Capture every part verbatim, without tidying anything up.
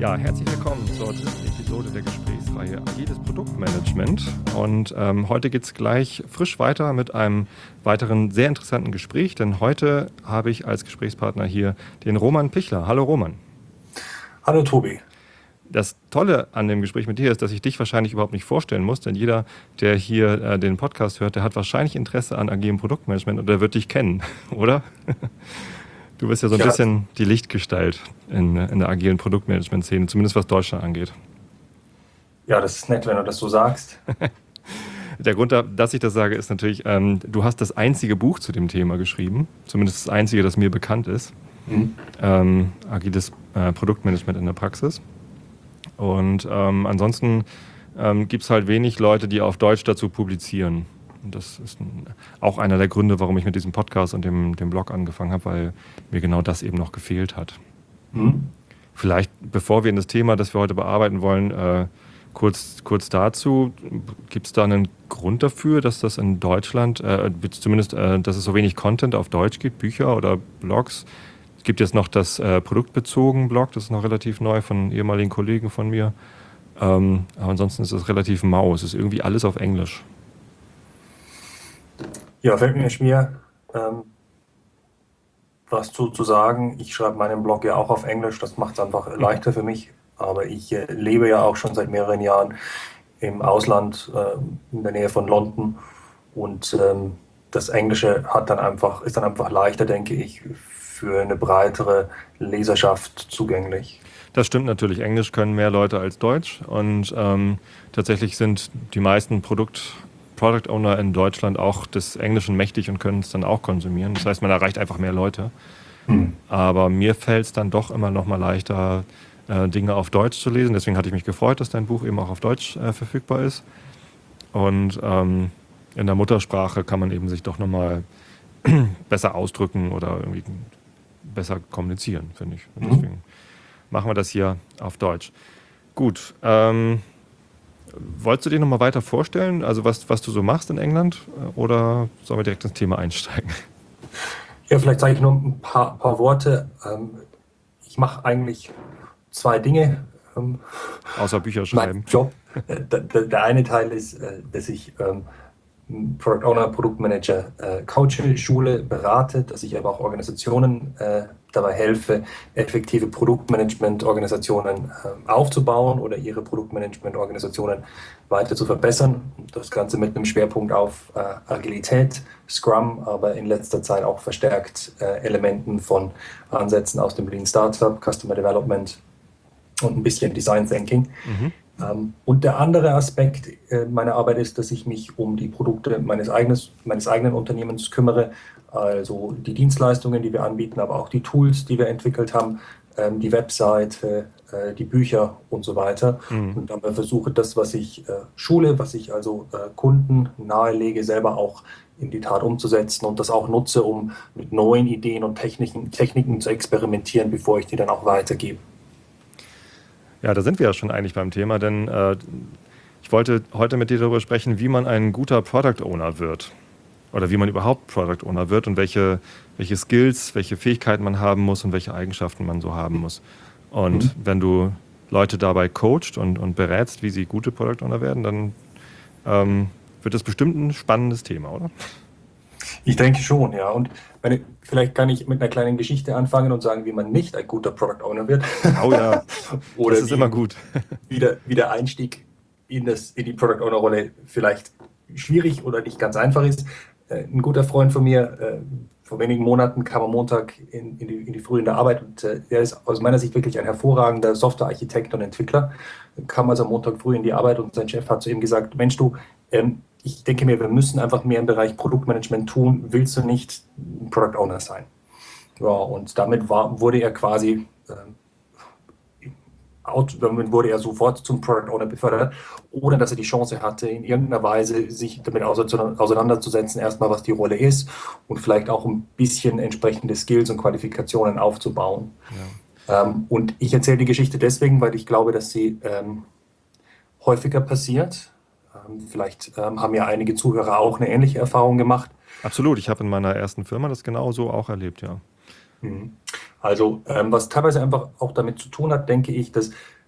Ja, herzlich willkommen zur dritten Episode der Gesprächsreihe Agiles Produktmanagement. Und ähm, heute geht es gleich frisch weiter mit einem weiteren sehr interessanten Gespräch, denn heute habe ich als Gesprächspartner hier den Roman Pichler. Hallo Roman. Hallo Tobi. Das Tolle an dem Gespräch mit dir ist, dass ich dich wahrscheinlich überhaupt nicht vorstellen muss, denn jeder, der hier äh, den Podcast hört, der hat wahrscheinlich Interesse an agilem Produktmanagement und der wird dich kennen, oder? Du bist ja so ein ja. bisschen die Lichtgestalt in, in der agilen Produktmanagement-Szene, zumindest was Deutschland angeht. Ja, das ist nett, wenn du das so sagst. Der Grund, dass ich das sage, ist natürlich, ähm, du hast das einzige Buch zu dem Thema geschrieben, zumindest das einzige, das mir bekannt ist. Mhm. Ähm, agiles äh, Produktmanagement in der Praxis. Und ähm, ansonsten ähm, gibt es halt wenig Leute, die auf Deutsch dazu publizieren. Und das ist ein, auch einer der Gründe, warum ich mit diesem Podcast und dem, dem Blog angefangen habe, weil mir genau das eben noch gefehlt hat. Mhm. Vielleicht, bevor wir in das Thema, das wir heute bearbeiten wollen, äh, kurz, kurz dazu, gibt es da einen Grund dafür, dass das in Deutschland, äh, zumindest, äh, dass es so wenig Content auf Deutsch gibt, Bücher oder Blogs? Es gibt jetzt noch das äh, produktbezogen Blog, das ist noch relativ neu von ehemaligen Kollegen von mir. Ähm, aber ansonsten ist es relativ mau, es ist irgendwie alles auf Englisch. Ja, fällt mir schwer, ähm, was zu, zu sagen. Ich schreibe meinen Blog ja auch auf Englisch, das macht es einfach leichter für mich. Aber ich äh, lebe ja auch schon seit mehreren Jahren im Ausland, äh, in der Nähe von London. Und ähm, das Englische hat dann einfach, ist dann einfach leichter, denke ich, für eine breitere Leserschaft zugänglich. Das stimmt natürlich. Englisch können mehr Leute als Deutsch. Und ähm, tatsächlich sind die meisten Produkt Product Owner in Deutschland auch des Englischen mächtig und können es dann auch konsumieren. Das heißt, man erreicht einfach mehr Leute. Mhm. Aber mir fällt es dann doch immer noch mal leichter, äh, Dinge auf Deutsch zu lesen. Deswegen hatte ich mich gefreut, dass dein Buch eben auch auf Deutsch äh, verfügbar ist. Und ähm, in der Muttersprache kann man eben sich doch noch mal besser ausdrücken oder irgendwie besser kommunizieren, finde ich. Und deswegen mhm. machen wir das hier auf Deutsch. Gut, ähm, wolltest du dir noch mal weiter vorstellen, also was, was du so machst in England, oder sollen wir direkt ins Thema einsteigen? Ja, vielleicht sage ich nur ein paar, paar Worte. Ich mache eigentlich zwei Dinge. Außer Bücher schreiben. Mein Job. Der, der eine Teil ist, dass ich Product Owner, Produktmanager, coache, schule, berate, dass ich aber auch Organisationen dabei helfe, effektive Produktmanagement-Organisationen äh, aufzubauen oder ihre Produktmanagement-Organisationen weiter zu verbessern. Das Ganze mit einem Schwerpunkt auf äh, Agilität, Scrum, aber in letzter Zeit auch verstärkt äh, Elementen von Ansätzen aus dem Lean Startup, Customer Development und ein bisschen Design Thinking. Mhm. Ähm, und der andere Aspekt äh, meiner Arbeit ist, dass ich mich um die Produkte meines, eigenes, meines eigenen Unternehmens kümmere, also die Dienstleistungen, die wir anbieten, aber auch die Tools, die wir entwickelt haben, ähm, die Webseite, äh, die Bücher und so weiter. Mhm. Und dabei versuche das, was ich äh, schule, was ich also äh, Kunden nahelege, selber auch in die Tat umzusetzen und das auch nutze, um mit neuen Ideen und Techniken, Techniken zu experimentieren, bevor ich die dann auch weitergebe. Ja, da sind wir ja schon eigentlich beim Thema, denn äh, ich wollte heute mit dir darüber sprechen, wie man ein guter Product Owner wird. Oder wie man überhaupt Product Owner wird und welche, welche Skills, welche Fähigkeiten man haben muss und welche Eigenschaften man so haben muss. Und mhm. wenn du Leute dabei coachst und, und berätst, wie sie gute Product Owner werden, dann ähm, wird das bestimmt ein spannendes Thema, oder? Ich denke schon, ja. Und meine, vielleicht kann ich mit einer kleinen Geschichte anfangen und sagen, wie man nicht ein guter Product Owner wird. Oh ja, oder das ist wie, immer gut. wie, der, wie der Einstieg in, das, in die Product Owner Rolle vielleicht schwierig oder nicht ganz einfach ist. Ein guter Freund von mir, äh, vor wenigen Monaten kam am Montag in, in, die, in die Früh in der Arbeit und äh, er ist aus meiner Sicht wirklich ein hervorragender Softwarearchitekt und Entwickler. Kam also am Montag früh in die Arbeit und sein Chef hat zu ihm gesagt, Mensch du, ähm, ich denke mir, wir müssen einfach mehr im Bereich Produktmanagement tun, willst du nicht ein Product Owner sein? Ja, und damit war, wurde er quasi... Äh, Damit wurde er sofort zum Product Owner befördert, ohne dass er die Chance hatte, in irgendeiner Weise sich damit auseinanderzusetzen, erstmal was die Rolle ist und vielleicht auch ein bisschen entsprechende Skills und Qualifikationen aufzubauen. Ja. Ähm, und ich erzähle die Geschichte deswegen, weil ich glaube, dass sie ähm, häufiger passiert. Ähm, vielleicht ähm, haben ja einige Zuhörer auch eine ähnliche Erfahrung gemacht. Absolut, ich habe in meiner ersten Firma das genauso auch erlebt, ja. Also ähm, was teilweise einfach auch damit zu tun hat, denke ich, dass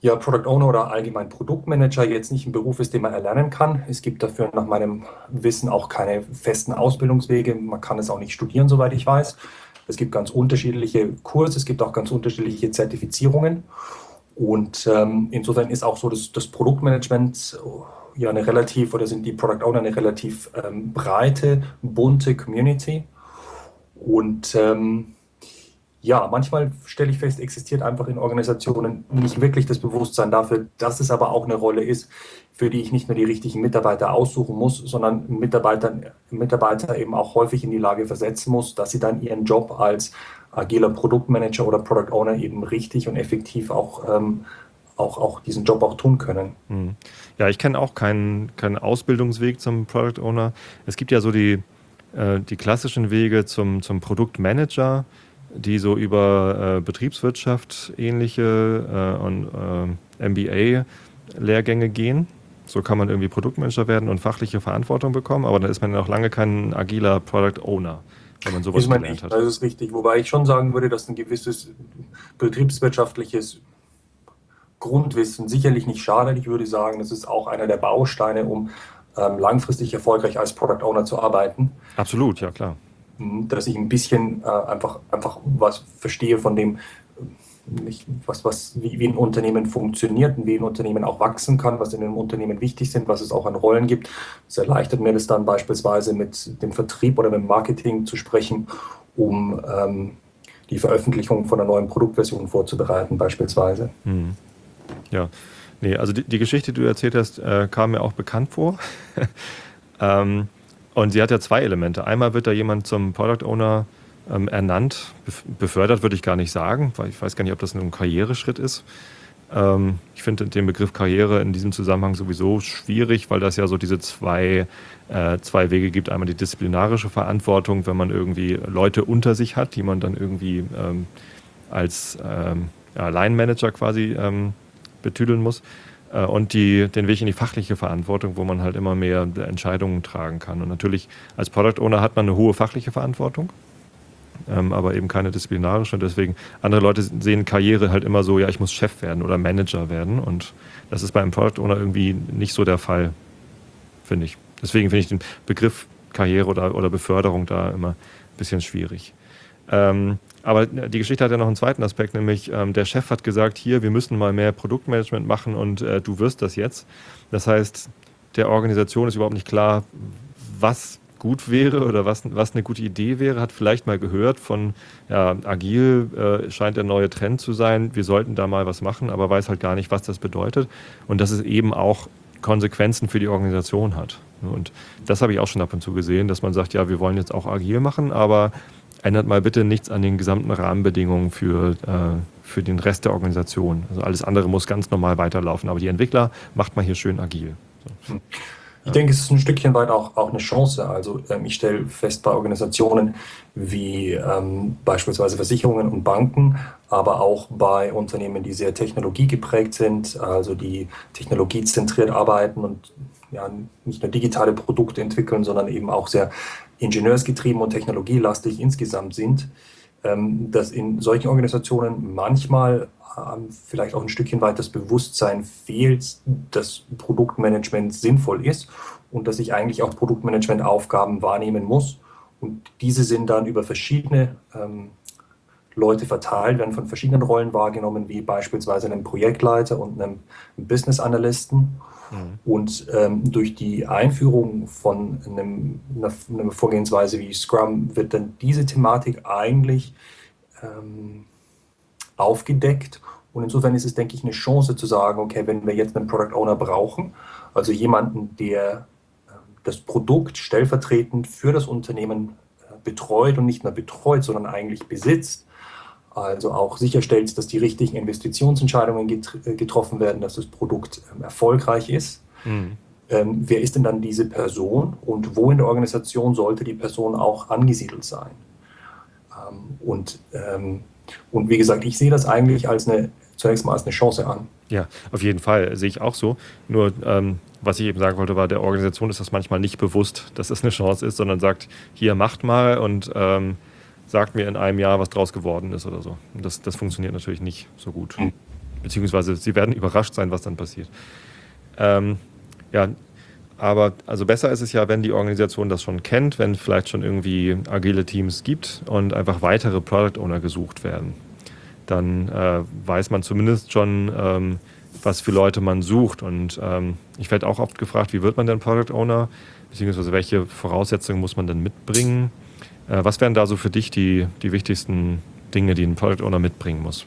ja, Product Owner oder allgemein Produktmanager jetzt nicht ein Beruf ist, den man erlernen kann. Es gibt dafür nach meinem Wissen auch keine festen Ausbildungswege. Man kann es auch nicht studieren, soweit ich weiß. Es gibt ganz unterschiedliche Kurse, es gibt auch ganz unterschiedliche Zertifizierungen. Und ähm, insofern ist auch so das, das Produktmanagement ja eine relativ, oder sind die Product Owner eine relativ ähm, breite, bunte Community. Und ähm, ja, manchmal stelle ich fest, existiert einfach in Organisationen nicht wirklich das Bewusstsein dafür, dass es aber auch eine Rolle ist, für die ich nicht nur die richtigen Mitarbeiter aussuchen muss, sondern Mitarbeiter, Mitarbeiter eben auch häufig in die Lage versetzen muss, dass sie dann ihren Job als agiler Produktmanager oder Product Owner eben richtig und effektiv auch, ähm, auch, auch diesen Job auch tun können. Hm. Ja, ich kenne auch keinen, keinen Ausbildungsweg zum Product Owner. Es gibt ja so die, äh, die klassischen Wege zum, zum Produktmanager, die so über äh, Betriebswirtschaft ähnliche äh, und äh, M B A-Lehrgänge gehen. So kann man irgendwie Produktmanager werden und fachliche Verantwortung bekommen, aber dann ist man ja noch lange kein agiler Product Owner, wenn man sowas Ist man gelernt nicht, hat. das ist richtig. Wobei ich schon sagen würde, dass ein gewisses betriebswirtschaftliches Grundwissen sicherlich nicht schadet. Ich würde sagen, das ist auch einer der Bausteine, um ähm, langfristig erfolgreich als Product Owner zu arbeiten. Absolut, ja klar. Dass ich ein bisschen äh, einfach, einfach was verstehe von dem, nicht, was, was, wie, wie ein Unternehmen funktioniert und wie ein Unternehmen auch wachsen kann, was in einem Unternehmen wichtig sind, was es auch an Rollen gibt. Das erleichtert mir das dann beispielsweise mit dem Vertrieb oder mit dem Marketing zu sprechen, um ähm, die Veröffentlichung von einer neuen Produktversion vorzubereiten beispielsweise. Hm. Ja, nee, also die, die Geschichte, die du erzählt hast, äh, kam mir auch bekannt vor. ähm, und sie hat ja zwei Elemente. Einmal wird da jemand zum Product Owner ähm, ernannt, befördert würde ich gar nicht sagen, weil ich weiß gar nicht, ob das ein Karriereschritt ist. Ähm, ich finde den Begriff Karriere in diesem Zusammenhang sowieso schwierig, weil das ja so diese zwei, äh, zwei Wege gibt. Einmal die disziplinarische Verantwortung, wenn man irgendwie Leute unter sich hat, die man dann irgendwie ähm, als ähm, ja, Line-Manager quasi ähm, betüdeln muss. Äh, und die, den Weg in die fachliche Verantwortung, wo man halt immer mehr Entscheidungen tragen kann. Und natürlich als Product Owner hat man eine hohe fachliche Verantwortung, ähm, aber eben keine disziplinarische. Und deswegen, andere Leute sehen Karriere halt immer so, ja, ich muss Chef werden oder Manager werden. Und das ist beim Product Owner irgendwie nicht so der Fall, finde ich. Deswegen finde ich den Begriff Karriere oder, oder Beförderung da immer ein bisschen schwierig. Ähm, aber die Geschichte hat ja noch einen zweiten Aspekt, nämlich ähm, der Chef hat gesagt, hier, wir müssen mal mehr Produktmanagement machen und äh, du wirst das jetzt. Das heißt, der Organisation ist überhaupt nicht klar, was gut wäre oder was, was eine gute Idee wäre, hat vielleicht mal gehört von, ja, agil äh, scheint der neue Trend zu sein, wir sollten da mal was machen, aber weiß halt gar nicht, was das bedeutet und dass es eben auch Konsequenzen für die Organisation hat. Und das habe ich auch schon ab und zu gesehen, dass man sagt, ja, wir wollen jetzt auch agil machen, aber ändert mal bitte nichts an den gesamten Rahmenbedingungen für, äh, für den Rest der Organisation. Also alles andere muss ganz normal weiterlaufen, aber die Entwickler macht mal hier schön agil. So. Ich denke, es ist ein Stückchen weit auch, auch eine Chance. Also ähm, ich stelle fest, bei Organisationen wie ähm, beispielsweise Versicherungen und Banken, aber auch bei Unternehmen, die sehr technologiegeprägt sind, also die technologiezentriert arbeiten und ja, nicht nur digitale Produkte entwickeln, sondern eben auch sehr ingenieursgetrieben und technologielastig insgesamt sind, ähm, dass in solchen Organisationen manchmal ähm, vielleicht auch ein Stückchen weit das Bewusstsein fehlt, dass Produktmanagement sinnvoll ist und dass ich eigentlich auch Produktmanagement-Aufgaben wahrnehmen muss. Und diese sind dann über verschiedene ähm, Leute verteilt, werden von verschiedenen Rollen wahrgenommen, wie beispielsweise einem Projektleiter und einem Business Analysten. Mhm. Und ähm, durch die Einführung von einem, einer, einer Vorgehensweise wie Scrum wird dann diese Thematik eigentlich ähm, aufgedeckt. Und insofern ist es, denke ich, eine Chance zu sagen, okay, wenn wir jetzt einen Product Owner brauchen, also jemanden, der äh, das Produkt stellvertretend für das Unternehmen äh, betreut und nicht nur betreut, sondern eigentlich besitzt, also auch sicherstellt, dass die richtigen Investitionsentscheidungen get- getroffen werden, dass das Produkt ähm, erfolgreich ist. Mhm. Ähm, wer ist denn dann diese Person und wo in der Organisation sollte die Person auch angesiedelt sein? Ähm, und, ähm, und wie gesagt, ich sehe das eigentlich als eine, zunächst mal als eine Chance an. Ja, auf jeden Fall, sehe ich auch so. Nur, ähm, was ich eben sagen wollte, war, der Organisation ist das manchmal nicht bewusst, dass es eine Chance ist, sondern sagt, hier, macht mal und ähm, sagt mir in einem Jahr, was draus geworden ist oder so. Und das, das funktioniert natürlich nicht so gut. beziehungsweise sie werden überrascht sein, was dann passiert. Ähm, ja, aber also besser ist es ja, wenn die Organisation das schon kennt, wenn vielleicht schon irgendwie agile Teams gibt und einfach weitere Product Owner gesucht werden. Dann äh, weiß man zumindest schon, ähm, was für Leute man sucht. Und ähm, ich werde auch oft gefragt, wie wird man denn Product Owner, beziehungsweise welche Voraussetzungen muss man denn mitbringen? Äh, was wären da so für dich die, die wichtigsten Dinge, die ein Product Owner mitbringen muss?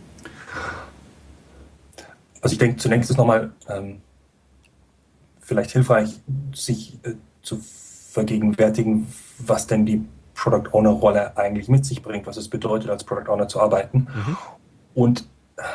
Also ich denke, zunächst ist nochmal ähm, vielleicht hilfreich, sich äh, zu vergegenwärtigen, was denn die Product Owner Rolle eigentlich mit sich bringt, was es bedeutet, als Product Owner zu arbeiten. Mhm. Und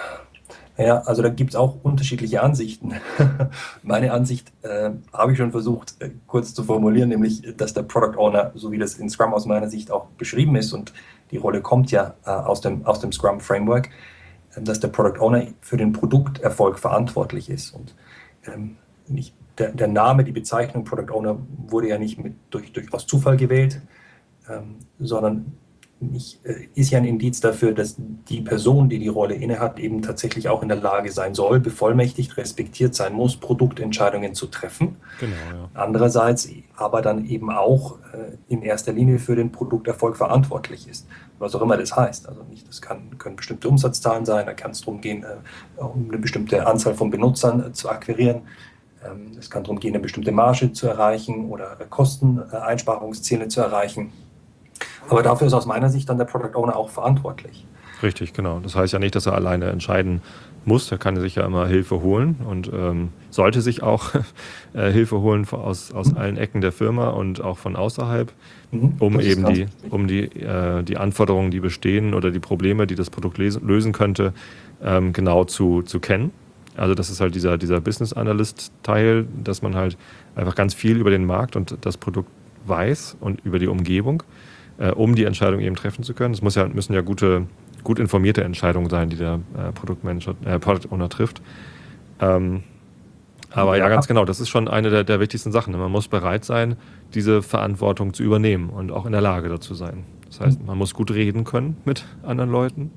naja, also da gibt es auch unterschiedliche Ansichten. Meine Ansicht äh, habe ich schon versucht, äh, kurz zu formulieren, nämlich, dass der Product Owner, so wie das in Scrum aus meiner Sicht auch beschrieben ist, und die Rolle kommt ja äh, aus dem, aus dem Scrum Framework, äh, dass der Product Owner für den Produkterfolg verantwortlich ist. Und ähm, nicht, der, der Name, die Bezeichnung Product Owner wurde ja nicht mit, durch, durch aus Zufall gewählt, ähm, sondern nicht, äh, ist ja ein Indiz dafür, dass die Person, die die Rolle innehat, eben tatsächlich auch in der Lage sein soll, bevollmächtigt, respektiert sein muss, Produktentscheidungen zu treffen. Genau, ja. Andererseits aber dann eben auch äh, in erster Linie für den Produkterfolg verantwortlich ist, was auch immer das heißt. Also nicht, das kann, können bestimmte Umsatzzahlen sein, da kann es darum gehen, äh, um eine bestimmte Anzahl von Benutzern äh, zu akquirieren. Ähm, es kann darum gehen, eine bestimmte Marge zu erreichen oder äh, Kosteneinsparungsziele äh, zu erreichen. Aber dafür ist aus meiner Sicht dann der Product Owner auch verantwortlich. Richtig, genau. Das heißt ja nicht, dass er alleine entscheiden muss. Er kann sich ja immer Hilfe holen und ähm, sollte sich auch äh, Hilfe holen aus, aus mhm. allen Ecken der Firma und auch von außerhalb, mhm. um eben die, um die, äh, die Anforderungen, die bestehen oder die Probleme, die das Produkt lesen, lösen könnte, ähm, genau zu, zu kennen. Also das ist halt dieser, dieser Business Analyst-Teil, dass man halt einfach ganz viel über den Markt und das Produkt weiß und über die Umgebung, äh, um die Entscheidung eben treffen zu können. Es muss ja, müssen ja gute, gut informierte Entscheidungen sein, die der äh, Produktmanager, äh, Product Owner trifft. Ähm, aber ja. ja, ganz genau, das ist schon eine der, der wichtigsten Sachen. Man muss bereit sein, diese Verantwortung zu übernehmen und auch in der Lage dazu sein. Das heißt, man muss gut reden können mit anderen Leuten.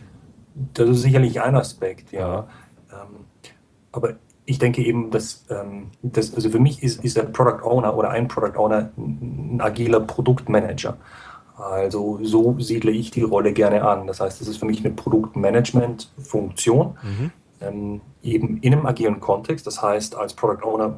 Das ist sicherlich ein Aspekt, ja. ja. Ähm, aber ich denke eben, dass, ähm, dass also für mich ist, ist der Product Owner oder ein Product Owner ein agiler Produktmanager. Also so siedle ich die Rolle gerne an. Das heißt, das ist für mich eine Produktmanagement-Funktion, mhm. ähm, eben in einem agilen Kontext. Das heißt, als Product Owner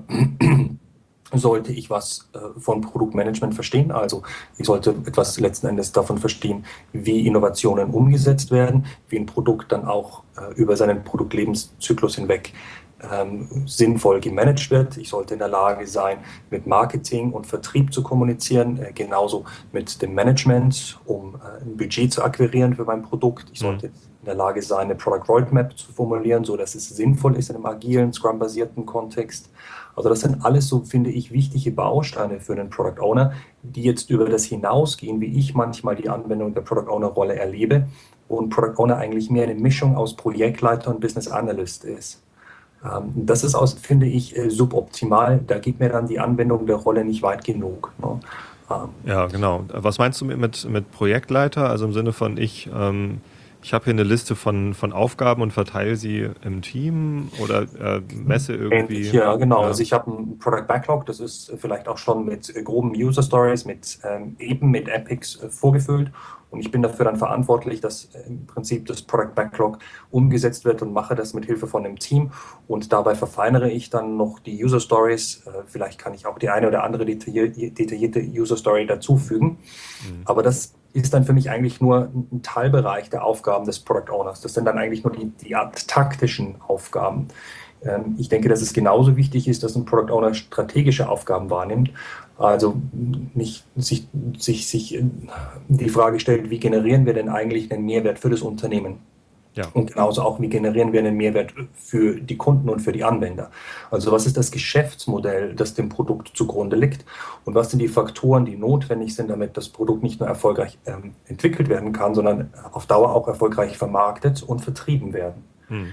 sollte ich was äh, von Produktmanagement verstehen. Also ich sollte etwas letzten Endes davon verstehen, wie Innovationen umgesetzt werden, wie ein Produkt dann auch äh, über seinen Produktlebenszyklus hinweg ähm, sinnvoll gemanagt wird. Ich sollte in der Lage sein, mit Marketing und Vertrieb zu kommunizieren, äh, genauso mit dem Management, um äh, ein Budget zu akquirieren für mein Produkt. Ich sollte mhm. in der Lage sein, eine Product Roadmap zu formulieren, so dass es sinnvoll ist in einem agilen, Scrum-basierten Kontext. Also das sind alles so, finde ich, wichtige Bausteine für einen Product Owner, die jetzt über das hinausgehen, wie ich manchmal die Anwendung der Product Owner-Rolle erlebe, wo ein Product Owner eigentlich mehr eine Mischung aus Projektleiter und Business Analyst ist. Ähm, das ist, aus, finde ich, suboptimal. Da geht mir dann die Anwendung der Rolle nicht weit genug. Ne? Ähm, ja, genau. Was meinst du mit, mit Projektleiter? Also im Sinne von, ich... Ähm Ich habe hier eine Liste von, von Aufgaben und verteile sie im Team oder äh, messe irgendwie. Ja, genau. Ja. Also ich habe ein Product Backlog, das ist vielleicht auch schon mit groben User Stories, mit ähm, eben mit Epics äh, vorgefüllt. Und ich bin dafür dann verantwortlich, dass äh, im Prinzip das Product Backlog umgesetzt wird und mache das mit Hilfe von einem Team. Und dabei verfeinere ich dann noch die User Stories. Äh, vielleicht kann ich auch die eine oder andere detaillierte, detaillierte User Story dazufügen. Mhm. Aber das ist dann für mich eigentlich nur ein Teilbereich der Aufgaben des Product Owners. Das sind dann eigentlich nur die, die Art taktischen Aufgaben. Ähm, ich denke, dass es genauso wichtig ist, dass ein Product Owner strategische Aufgaben wahrnimmt. Also nicht sich, sich, sich die Frage stellt, wie generieren wir denn eigentlich einen Mehrwert für das Unternehmen? Ja. Und genauso auch, wie generieren wir einen Mehrwert für die Kunden und für die Anwender. Also was ist das Geschäftsmodell, das dem Produkt zugrunde liegt? Und was sind die Faktoren, die notwendig sind, damit das Produkt nicht nur erfolgreich ähm, entwickelt werden kann, sondern auf Dauer auch erfolgreich vermarktet und vertrieben werden? Hm.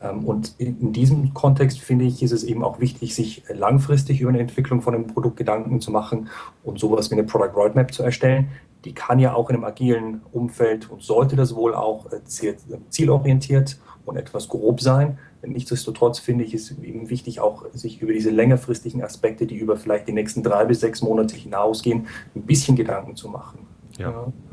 Und in diesem Kontext, finde ich, ist es eben auch wichtig, sich langfristig über eine Entwicklung von einem Produkt Gedanken zu machen und sowas wie eine Product Roadmap zu erstellen. Die kann ja auch in einem agilen Umfeld und sollte das wohl auch zielorientiert und etwas grob sein. Nichtsdestotrotz finde ich es eben wichtig, auch sich über diese längerfristigen Aspekte, die über vielleicht die nächsten drei bis sechs Monate hinausgehen, ein bisschen Gedanken zu machen. Ja.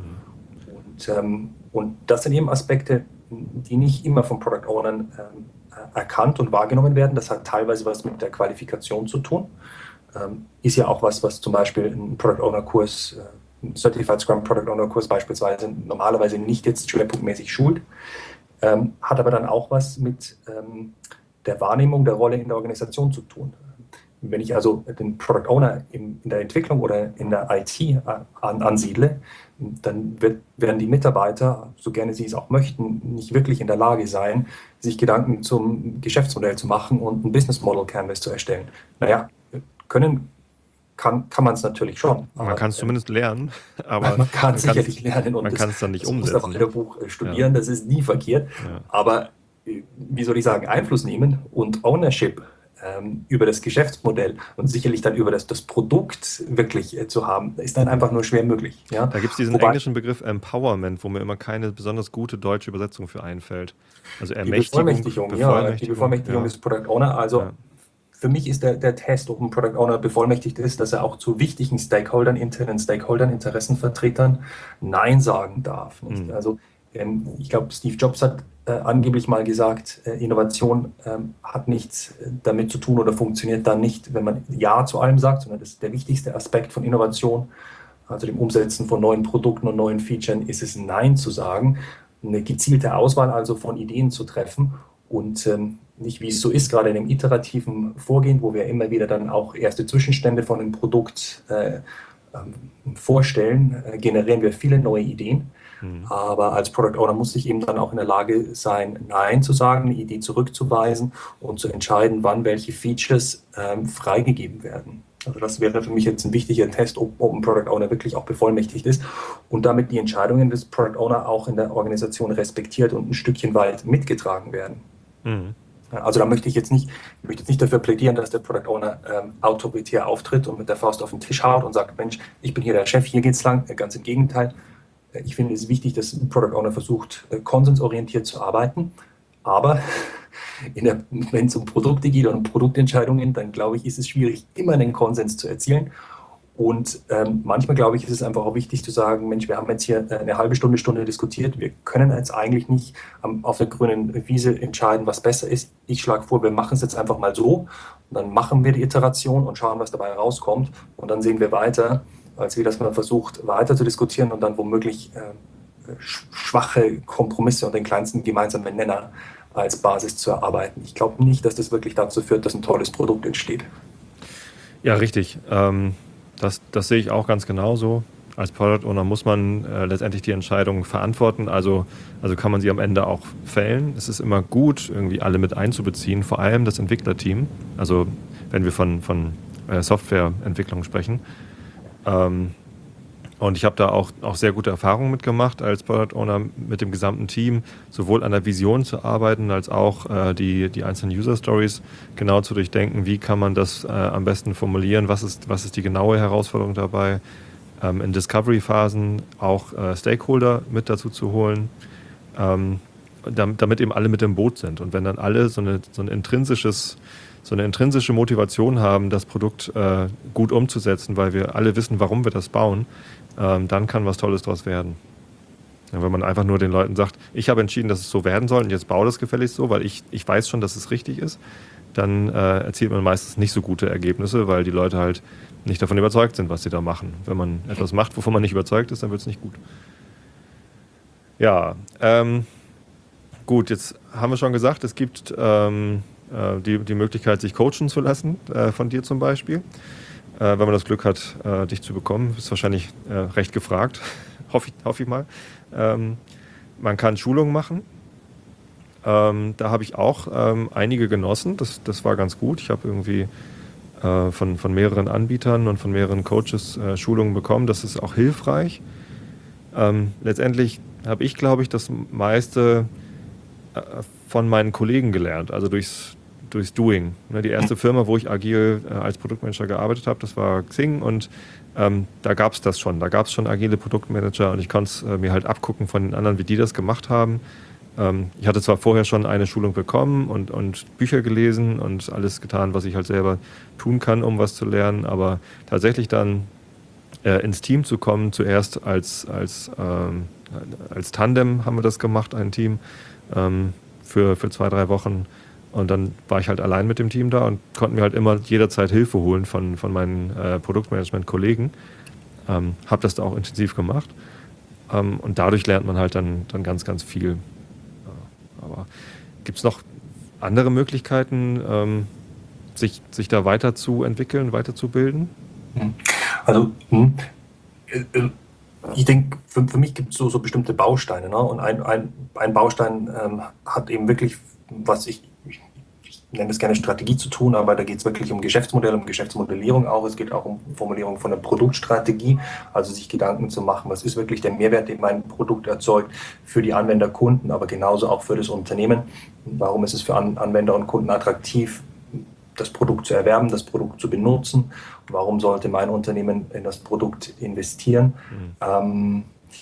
Und, ähm, und das sind eben Aspekte, die nicht immer von Product Ownern ähm, erkannt und wahrgenommen werden. Das hat teilweise was mit der Qualifikation zu tun. Ähm, ist ja auch was, was zum Beispiel ein Product Owner Kurs, äh, ein Certified Scrum Product Owner Kurs beispielsweise normalerweise nicht jetzt schwerpunktmäßig schult, ähm, hat aber dann auch was mit ähm, der Wahrnehmung der Rolle in der Organisation zu tun. Wenn ich also den Product Owner in, in der Entwicklung oder in der I T an, ansiedle, dann wird, werden die Mitarbeiter, so gerne sie es auch möchten, nicht wirklich in der Lage sein, sich Gedanken zum Geschäftsmodell zu machen und ein Business Model Canvas zu erstellen. Naja, können kann, kann man es natürlich schon. Man kann es zumindest lernen, aber man kann es sicherlich lernen und man kann es dann nicht das umsetzen. Das Buch studieren, ja. Das ist nie verkehrt. Ja. Aber wie soll ich sagen, Einfluss nehmen und Ownership ähm, über das Geschäftsmodell und sicherlich dann über das, das Produkt wirklich äh, zu haben, ist dann einfach nur schwer möglich. Ja? Da gibt es diesen Wobei, englischen Begriff Empowerment, wo mir immer keine besonders gute deutsche Übersetzung für einfällt. Also die Ermächtigung, Bevollmächtigung, Bevollmächtigung, ja, die Bevollmächtigung ja. des Product Owner, also Ja. für mich ist der, der Test, ob ein Product Owner bevollmächtigt ist, dass er auch zu wichtigen Stakeholdern, internen Stakeholdern, Interessenvertretern Nein sagen darf. Nicht? Mhm. Also ähm, ich glaube, Steve Jobs hat äh, angeblich mal gesagt, äh, Innovation ähm, hat nichts damit zu tun oder funktioniert dann nicht, wenn man Ja zu allem sagt, sondern das ist der wichtigste Aspekt von Innovation, also dem Umsetzen von neuen Produkten und neuen Features, ist es Nein zu sagen, eine gezielte Auswahl also von Ideen zu treffen und ähm, nicht, wie es so ist, gerade in dem iterativen Vorgehen, wo wir immer wieder dann auch erste Zwischenstände von einem Produkt äh, ähm, vorstellen, äh, generieren wir viele neue Ideen. Mhm. Aber als Product Owner muss ich eben dann auch in der Lage sein, Nein zu sagen, eine Idee zurückzuweisen und zu entscheiden, wann welche Features ähm, freigegeben werden. Also das wäre für mich jetzt ein wichtiger Test, ob, ob ein Product Owner wirklich auch bevollmächtigt ist und damit die Entscheidungen des Product Owner auch in der Organisation respektiert und ein Stückchen weit mitgetragen werden. Mhm. Also da möchte ich jetzt nicht, ich möchte jetzt nicht dafür plädieren, dass der Product Owner ähm, autoritär auftritt und mit der Faust auf den Tisch haut und sagt, Mensch, ich bin hier der Chef, hier geht's lang. Ganz im Gegenteil. Ich finde es wichtig, dass ein Product Owner versucht, konsensorientiert zu arbeiten. Aber wenn es um Produkte geht und um Produktentscheidungen, dann glaube ich, ist es schwierig, immer einen Konsens zu erzielen. Und ähm, manchmal, glaube ich, ist es einfach auch wichtig zu sagen, Mensch, wir haben jetzt hier eine halbe Stunde, Stunde diskutiert. Wir können jetzt eigentlich nicht ähm, auf der grünen Wiese entscheiden, was besser ist. Ich schlage vor, wir machen es jetzt einfach mal so. Und dann machen wir die Iteration und schauen, was dabei rauskommt. Und dann sehen wir weiter, als wie dass man versucht, weiter zu diskutieren und dann womöglich äh, schwache Kompromisse und den kleinsten gemeinsamen Nenner als Basis zu erarbeiten. Ich glaube nicht, dass das wirklich dazu führt, dass ein tolles Produkt entsteht. Ja, richtig. Ähm Das, das sehe ich auch ganz genauso. Als Product Owner muss man äh, letztendlich die Entscheidung verantworten, also, also kann man sie am Ende auch fällen. Es ist immer gut, irgendwie alle mit einzubeziehen, vor allem das Entwicklerteam, also wenn wir von, von äh, Softwareentwicklung sprechen. Ähm, und ich habe da auch, auch sehr gute Erfahrungen mitgemacht, als Product Owner mit dem gesamten Team sowohl an der Vision zu arbeiten, als auch äh, die, die einzelnen User-Stories genau zu durchdenken, wie kann man das äh, am besten formulieren, was ist, was ist die genaue Herausforderung dabei, ähm, in Discovery-Phasen auch äh, Stakeholder mit dazu zu holen, ähm, damit, damit eben alle mit im Boot sind. Und wenn dann alle so eine, so ein intrinsisches so eine intrinsische Motivation haben, das Produkt äh, gut umzusetzen, weil wir alle wissen, warum wir das bauen, ähm, dann kann was Tolles daraus werden. Ja, wenn man einfach nur den Leuten sagt, ich habe entschieden, dass es so werden soll und jetzt baue das gefälligst so, weil ich, ich weiß schon, dass es richtig ist, dann äh, erzielt man meistens nicht so gute Ergebnisse, weil die Leute halt nicht davon überzeugt sind, was sie da machen. Wenn man etwas macht, wovon man nicht überzeugt ist, dann wird es nicht gut. Ja, ähm, gut, jetzt haben wir schon gesagt, es gibt ähm, Die, die Möglichkeit, sich coachen zu lassen, äh, von dir zum Beispiel. Äh, wenn man das Glück hat, äh, dich zu bekommen, ist wahrscheinlich äh, recht gefragt, hoffe ich, hoffe ich mal. Ähm, man kann Schulungen machen. Ähm, da habe ich auch ähm, einige genossen. Das, das war ganz gut. Ich habe irgendwie äh, von, von mehreren Anbietern und von mehreren Coaches äh, Schulungen bekommen. Das ist auch hilfreich. Ähm, letztendlich habe ich, glaube ich, das meiste von meinen Kollegen gelernt, also durchs, durchs Doing. Die erste Firma, wo ich agil äh, als Produktmanager gearbeitet habe, das war Xing und ähm, da gab es das schon. Da gab es schon agile Produktmanager und ich konnte es äh, mir halt abgucken von den anderen, wie die das gemacht haben. Ähm, ich hatte zwar vorher schon eine Schulung bekommen und, und Bücher gelesen und alles getan, was ich halt selber tun kann, um was zu lernen, aber tatsächlich dann äh, ins Team zu kommen, zuerst als, als, ähm, als Tandem haben wir das gemacht, ein Team, ähm, für, für zwei, drei Wochen. Und dann war ich halt allein mit dem Team da und konnte mir halt immer jederzeit Hilfe holen von, von meinen äh, Produktmanagement-Kollegen. Ähm, habe das da auch intensiv gemacht. Ähm, und dadurch lernt man halt dann, dann ganz, ganz viel. Ja, aber gibt es noch andere Möglichkeiten, ähm, sich, sich da weiterzuentwickeln, weiterzubilden? Also, hm, äh, ich denke, für, für mich gibt es so, so bestimmte Bausteine. Ne? Und ein, ein, ein Baustein ähm, hat eben wirklich, was ich, ich, ich nenne es gerne Strategie zu tun, aber da geht es wirklich um Geschäftsmodell, um Geschäftsmodellierung auch. Es geht auch um Formulierung von einer Produktstrategie, also sich Gedanken zu machen, was ist wirklich der Mehrwert, den mein Produkt erzeugt für die Anwender, Kunden, aber genauso auch für das Unternehmen. Warum ist es für An Anwender und Kunden attraktiv, das Produkt zu erwerben, das Produkt zu benutzen? Warum sollte mein Unternehmen in das Produkt investieren? Mhm. Ähm,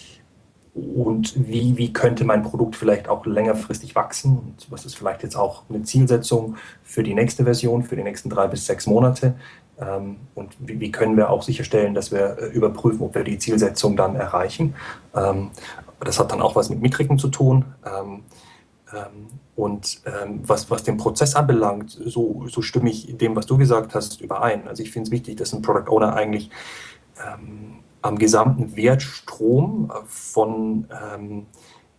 und wie, wie könnte mein Produkt vielleicht auch längerfristig wachsen? Und was ist vielleicht jetzt auch eine Zielsetzung für die nächste Version, für die nächsten drei bis sechs Monate? Ähm, und wie, wie können wir auch sicherstellen, dass wir äh, überprüfen, ob wir die Zielsetzung dann erreichen? Ähm, das hat dann auch was mit Metriken zu tun. Ähm, ähm, Und ähm, was, was den Prozess anbelangt, so, so stimme ich dem, was du gesagt hast, überein. Also ich finde es wichtig, dass ein Product Owner eigentlich ähm, am gesamten Wertstrom von ähm,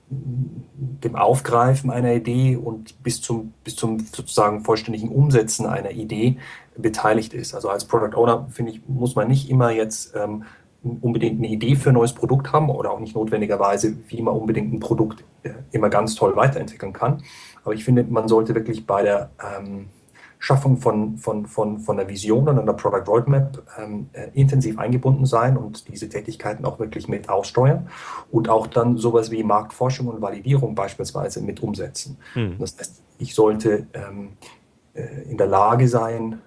dem Aufgreifen einer Idee und bis zum, bis zum sozusagen vollständigen Umsetzen einer Idee beteiligt ist. Also als Product Owner, finde ich, muss man nicht immer jetzt ähm, unbedingt eine Idee für ein neues Produkt haben oder auch nicht notwendigerweise, wie man unbedingt ein Produkt äh, immer ganz toll weiterentwickeln kann. Aber ich finde, man sollte wirklich bei der ähm, Schaffung von, von, von, von einer Vision und einer Product Roadmap ähm, äh, intensiv eingebunden sein und diese Tätigkeiten auch wirklich mit aussteuern und auch dann sowas wie Marktforschung und Validierung beispielsweise mit umsetzen. Hm. Das heißt, ich sollte ähm, äh, in der Lage sein,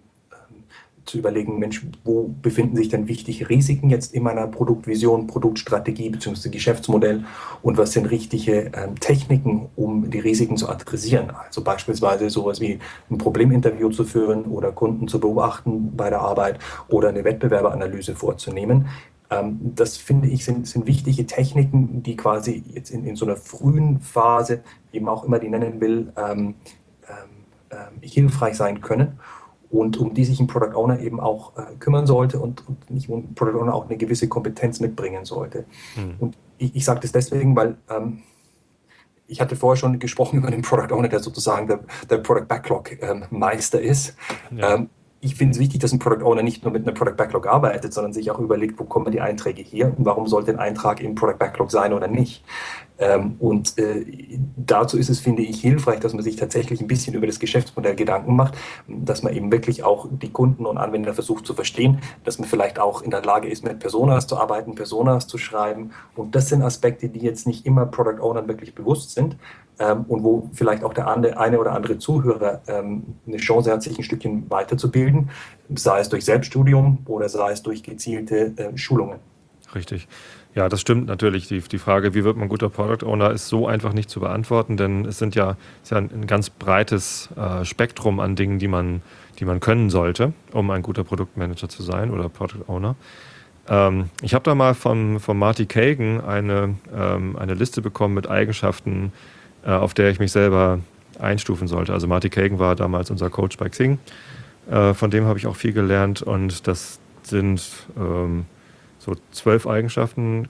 zu überlegen, Mensch, wo befinden sich denn wichtige Risiken jetzt in meiner Produktvision, Produktstrategie bzw. Geschäftsmodell und was sind richtige ähm, Techniken, um die Risiken zu adressieren. Also beispielsweise sowas wie ein Probleminterview zu führen oder Kunden zu beobachten bei der Arbeit oder eine Wettbewerberanalyse vorzunehmen. Ähm, das finde ich sind, sind wichtige Techniken, die quasi jetzt in, in so einer frühen Phase, wie man auch immer die nennen will, ähm, ähm, hilfreich sein können. Und um die sich ein Product Owner eben auch äh, kümmern sollte und, und nicht nur ein Product Owner auch eine gewisse Kompetenz mitbringen sollte. Mhm. Und ich, ich sage das deswegen, weil ähm, ich hatte vorher schon gesprochen über den Product Owner, der sozusagen der, der Product Backlog ähm, Meister ist. Ja. Ähm, ich finde es wichtig, dass ein Product Owner nicht nur mit einer Product Backlog arbeitet, sondern sich auch überlegt, wo kommen die Einträge her und warum sollte ein Eintrag im Product Backlog sein oder nicht. Ähm, und äh, dazu ist es, finde ich, hilfreich, dass man sich tatsächlich ein bisschen über das Geschäftsmodell Gedanken macht, dass man eben wirklich auch die Kunden und Anwender versucht zu verstehen, dass man vielleicht auch in der Lage ist, mit Personas zu arbeiten, Personas zu schreiben. Und das sind Aspekte, die jetzt nicht immer Product Ownern wirklich bewusst sind. Ähm, und wo vielleicht auch der eine oder andere Zuhörer ähm, eine Chance hat, sich ein Stückchen weiterzubilden, sei es durch Selbststudium oder sei es durch gezielte äh, Schulungen. Richtig. Ja, das stimmt natürlich. Die, die Frage, wie wird man guter Product Owner, ist so einfach nicht zu beantworten, denn es sind ja, ist ja ein, ein ganz breites äh, Spektrum an Dingen, die man, die man können sollte, um ein guter Produktmanager zu sein oder Product Owner. Ähm, ich habe da mal von, von Marty Kagan eine, ähm, eine Liste bekommen mit Eigenschaften, äh, auf der ich mich selber einstufen sollte. Also Marty Kagan war damals unser Coach bei Xing. Äh, von dem habe ich auch viel gelernt und das sind ähm, so zwölf Eigenschaften.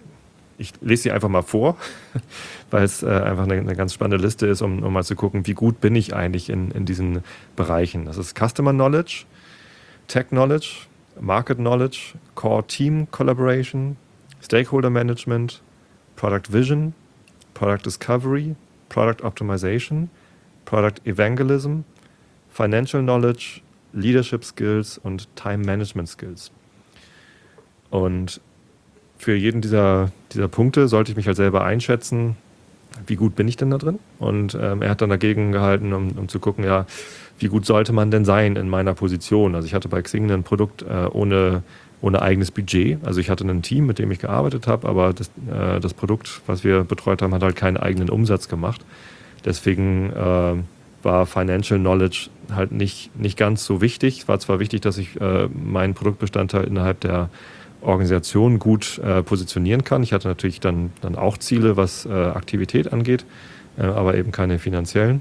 Ich lese sie einfach mal vor, weil es äh, einfach eine, eine ganz spannende Liste ist, um, um mal zu gucken, wie gut bin ich eigentlich in, in diesen Bereichen. Das ist Customer Knowledge, Tech Knowledge, Market Knowledge, Core Team Collaboration, Stakeholder Management, Product Vision, Product Discovery, Product Optimization, Product Evangelism, Financial Knowledge, Leadership Skills und Time Management Skills. Und für jeden dieser, dieser Punkte sollte ich mich halt selber einschätzen, wie gut bin ich denn da drin? Und ähm, er hat dann dagegen gehalten, um, um zu gucken, ja, wie gut sollte man denn sein in meiner Position? Also ich hatte bei Xing ein Produkt äh, ohne, ohne eigenes Budget. Also ich hatte ein Team, mit dem ich gearbeitet habe, aber das, äh, das Produkt, was wir betreut haben, hat halt keinen eigenen Umsatz gemacht. Deswegen äh, war Financial Knowledge halt nicht, nicht ganz so wichtig. Es war zwar wichtig, dass ich äh, meinen Produktbestandteil innerhalb der Organisation gut äh, positionieren kann. Ich hatte natürlich dann, dann auch Ziele, was äh, Aktivität angeht, äh, aber eben keine finanziellen.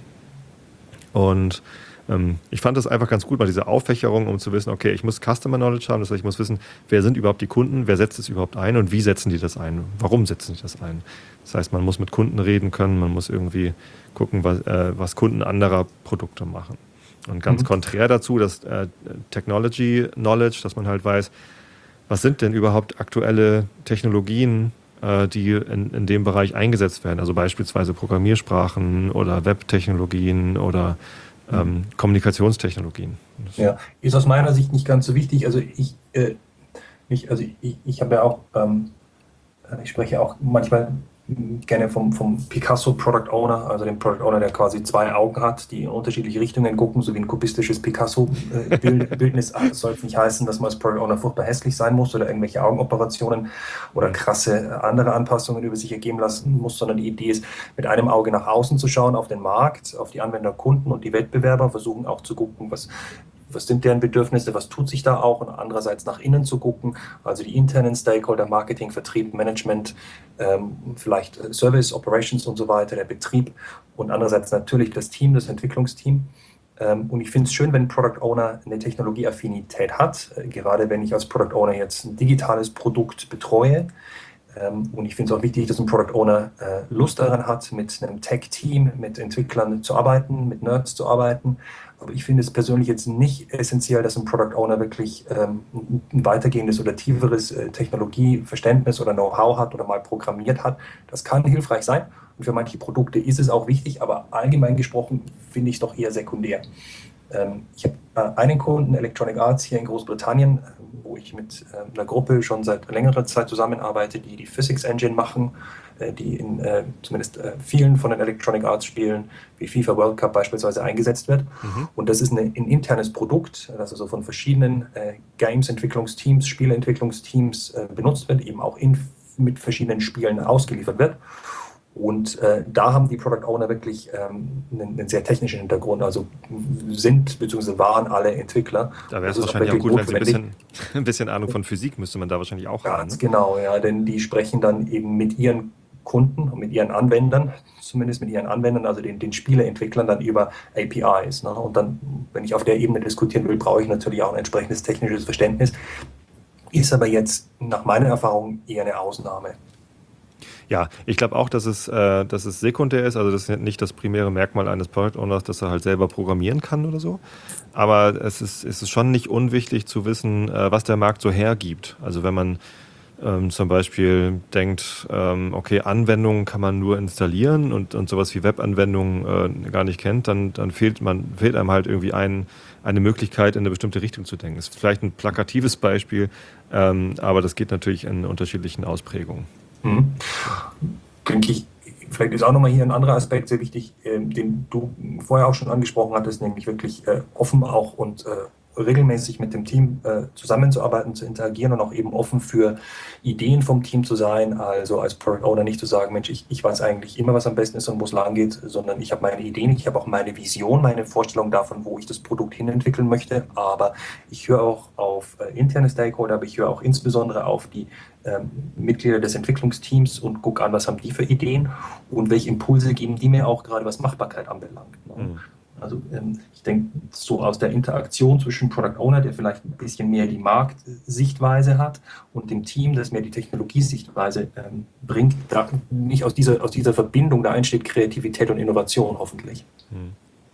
Und ähm, ich fand das einfach ganz gut, mal diese Auffächerung, um zu wissen, okay, ich muss Customer Knowledge haben, das heißt, ich muss wissen, wer sind überhaupt die Kunden, wer setzt es überhaupt ein und wie setzen die das ein, warum setzen die das ein. Das heißt, man muss mit Kunden reden können, man muss irgendwie gucken, was, äh, was Kunden anderer Produkte machen. Und ganz mhm. konträr dazu, das äh, Technology Knowledge, dass man halt weiß, was sind denn überhaupt aktuelle Technologien, äh, die in, in dem Bereich eingesetzt werden? Also beispielsweise Programmiersprachen oder Webtechnologien oder ähm, Kommunikationstechnologien. Ja, ist aus meiner Sicht nicht ganz so wichtig. Also ich, äh, ich, also ich, ich habe ja auch, ähm, ich spreche auch manchmal gerne vom, vom Picasso Product Owner, also dem Product Owner, der quasi zwei Augen hat, die in unterschiedliche Richtungen gucken, so wie ein kubistisches Picasso-Bildnis. Äh, das soll jetzt nicht heißen, dass man als Product Owner furchtbar hässlich sein muss oder irgendwelche Augenoperationen oder krasse andere Anpassungen über sich ergeben lassen muss, sondern die Idee ist, mit einem Auge nach außen zu schauen, auf den Markt, auf die Anwender, Kunden und die Wettbewerber, versuchen auch zu gucken, was Was sind deren Bedürfnisse, was tut sich da auch und andererseits nach innen zu gucken, also die internen Stakeholder, Marketing, Vertrieb, Management, ähm, vielleicht Service, Operations und so weiter, der Betrieb und andererseits natürlich das Team, das Entwicklungsteam. Ähm, und ich finde es schön, wenn ein Product Owner eine Technologieaffinität hat, äh, gerade wenn ich als Product Owner jetzt ein digitales Produkt betreue. Ähm, und ich finde es auch wichtig, dass ein Product Owner äh, Lust daran hat, mit einem Tech-Team, mit Entwicklern zu arbeiten, mit Nerds zu arbeiten. Aber ich finde es persönlich jetzt nicht essentiell, dass ein Product Owner wirklich ähm, ein weitergehendes oder tieferes äh, Technologieverständnis oder Know-how hat oder mal programmiert hat. Das kann hilfreich sein und für manche Produkte ist es auch wichtig, aber allgemein gesprochen finde ich es doch eher sekundär. Ähm, ich habe äh, einen Kunden, Electronic Arts hier in Großbritannien, wo ich mit äh, einer Gruppe schon seit längerer Zeit zusammenarbeite, die die Physics Engine machen, äh, die in äh, zumindest äh, vielen von den Electronic Arts Spielen wie FIFA World Cup beispielsweise eingesetzt wird. Mhm. Und das ist eine, ein internes Produkt, das also von verschiedenen äh, Games-Entwicklungsteams, Spieleentwicklungsteams äh, benutzt wird, eben auch in, mit verschiedenen Spielen ausgeliefert wird. Und äh, da haben die Product Owner wirklich ähm, einen, einen sehr technischen Hintergrund, also sind bzw. waren alle Entwickler. Da wäre es wahrscheinlich auch, auch gut, wenn sie ein bisschen, ein bisschen Ahnung von Physik müsste man da wahrscheinlich auch haben. Ganz ne? Genau, ja, denn die sprechen dann eben mit ihren Kunden und mit ihren Anwendern, zumindest mit ihren Anwendern, also den, den Spieleentwicklern dann über A P Is. Ne? Und dann, wenn ich auf der Ebene diskutieren will, brauche ich natürlich auch ein entsprechendes technisches Verständnis. Ist aber jetzt nach meiner Erfahrung eher eine Ausnahme. Ja, ich glaube auch, dass es, äh, dass es sekundär ist. Also das ist nicht das primäre Merkmal eines Product Owners, dass er halt selber programmieren kann oder so. Aber es ist, es ist schon nicht unwichtig zu wissen, äh, was der Markt so hergibt. Also wenn man ähm, zum Beispiel denkt, ähm, okay, Anwendungen kann man nur installieren und, und sowas wie Webanwendungen äh, gar nicht kennt, dann, dann fehlt, man, fehlt einem halt irgendwie ein, eine Möglichkeit, in eine bestimmte Richtung zu denken. Das ist vielleicht ein plakatives Beispiel, ähm, aber das geht natürlich in unterschiedlichen Ausprägungen. Mhm. Denke ich, vielleicht ist auch nochmal hier ein anderer Aspekt sehr wichtig, äh, den du vorher auch schon angesprochen hattest, nämlich wirklich äh, offen auch und äh, regelmäßig mit dem Team äh, zusammenzuarbeiten, zu interagieren und auch eben offen für Ideen vom Team zu sein. Also als Product Owner nicht zu sagen, Mensch, ich, ich weiß eigentlich immer, was am besten ist und wo es lang geht, sondern ich habe meine Ideen, ich habe auch meine Vision, meine Vorstellung davon, wo ich das Produkt hinentwickeln möchte. Aber ich höre auch auf äh, interne Stakeholder, aber ich höre auch insbesondere auf die ähm, Mitglieder des Entwicklungsteams und gucke an, was haben die für Ideen und welche Impulse geben die mir auch gerade, was Machbarkeit anbelangt. Ne? Mhm. Also ähm, ich denke, so aus der Interaktion zwischen Product Owner, der vielleicht ein bisschen mehr die Marktsichtweise hat, und dem Team, das mehr die Technologiesichtweise ähm, bringt, da nicht aus dieser, aus dieser Verbindung, da entsteht Kreativität und Innovation hoffentlich. Hm.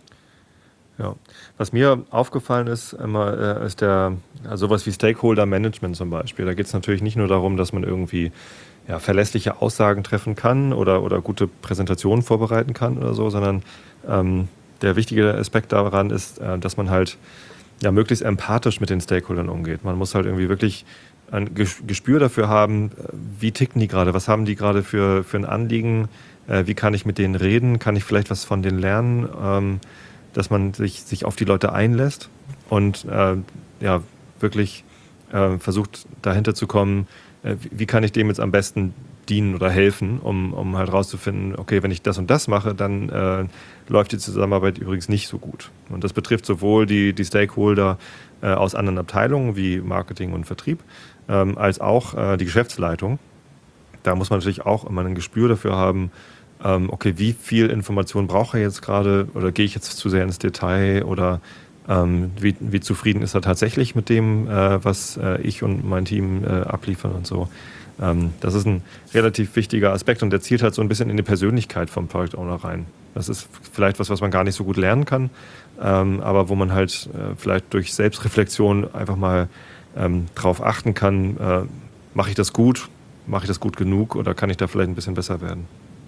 Ja, was mir aufgefallen ist, immer, äh, ist der, also sowas wie Stakeholder Management zum Beispiel. Da geht es natürlich nicht nur darum, dass man irgendwie ja, verlässliche Aussagen treffen kann oder, oder gute Präsentationen vorbereiten kann oder so, sondern ähm, der wichtige Aspekt daran ist, dass man halt ja möglichst empathisch mit den Stakeholdern umgeht. Man muss halt irgendwie wirklich ein Gespür dafür haben, wie ticken die gerade, was haben die gerade für, für ein Anliegen, äh, wie kann ich mit denen reden, kann ich vielleicht was von denen lernen, ähm, dass man sich, sich auf die Leute einlässt und äh, ja, wirklich äh, versucht dahinter zu kommen, äh, wie, wie kann ich dem jetzt am besten dienen oder helfen, um, um halt rauszufinden, okay, wenn ich das und das mache, dann äh, läuft die Zusammenarbeit übrigens nicht so gut. Und das betrifft sowohl die, die Stakeholder äh, aus anderen Abteilungen wie Marketing und Vertrieb, ähm, als auch äh, die Geschäftsleitung. Da muss man natürlich auch immer ein Gespür dafür haben, ähm, okay, wie viel Information braucht er jetzt gerade oder gehe ich jetzt zu sehr ins Detail oder ähm, wie, wie zufrieden ist er tatsächlich mit dem, äh, was äh, ich und mein Team äh, abliefern und so. Ähm, das ist ein relativ wichtiger Aspekt und der zielt halt so ein bisschen in die Persönlichkeit vom Product Owner rein. Das ist vielleicht was, was man gar nicht so gut lernen kann, ähm, aber wo man halt äh, vielleicht durch Selbstreflexion einfach mal ähm, drauf achten kann, äh, mache ich das gut, mache ich das gut genug oder kann ich da vielleicht ein bisschen besser werden?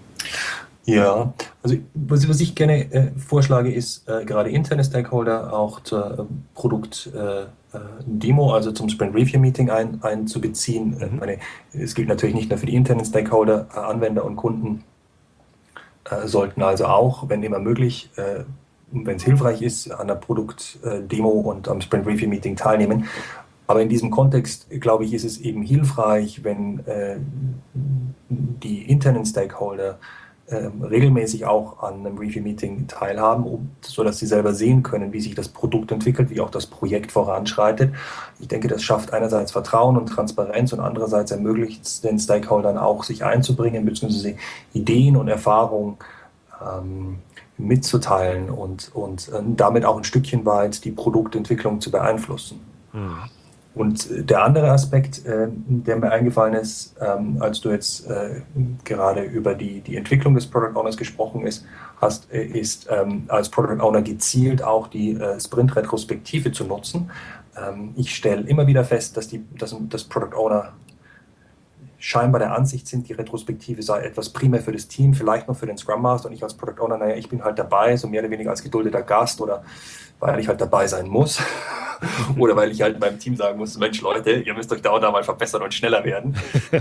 Ja, also was, was ich gerne äh, vorschlage, ist äh, gerade interne Stakeholder auch zur äh, Produkt-Demo, äh, also zum Sprint Review Meeting ein, einzubeziehen. Mhm. Ich meine, es gilt natürlich nicht nur für die internen Stakeholder, äh, Anwender und Kunden äh, sollten also auch, wenn immer möglich, äh, wenn es hilfreich ist, an der Produkt-Demo und am Sprint Review Meeting teilnehmen. Aber in diesem Kontext, glaube ich, ist es eben hilfreich, wenn äh, die internen Stakeholder Ähm, regelmäßig auch an einem Review-Meeting teilhaben, um, sodass sie selber sehen können, wie sich das Produkt entwickelt, wie auch das Projekt voranschreitet. Ich denke, das schafft einerseits Vertrauen und Transparenz und andererseits ermöglicht es den Stakeholdern auch, sich einzubringen, beziehungsweise Ideen und Erfahrungen ähm, mitzuteilen und, und äh, damit auch ein Stückchen weit die Produktentwicklung zu beeinflussen. Mhm. Und der andere Aspekt, äh, der mir eingefallen ist, ähm, als du jetzt äh, gerade über die, die Entwicklung des Product Owners gesprochen ist, hast, äh, ist ähm, als Product Owner gezielt auch die äh, Sprint-Retrospektive zu nutzen. Ähm, ich stelle immer wieder fest, dass, die, dass, dass Product Owner scheinbar der Ansicht sind, die Retrospektive sei etwas primär für das Team, vielleicht noch für den Scrum Master und ich als Product Owner, naja, ich bin halt dabei, so mehr oder weniger als geduldeter Gast oder weil ich halt dabei sein muss oder weil ich halt meinem Team sagen muss, Mensch Leute, ihr müsst euch da und da mal verbessern und schneller werden.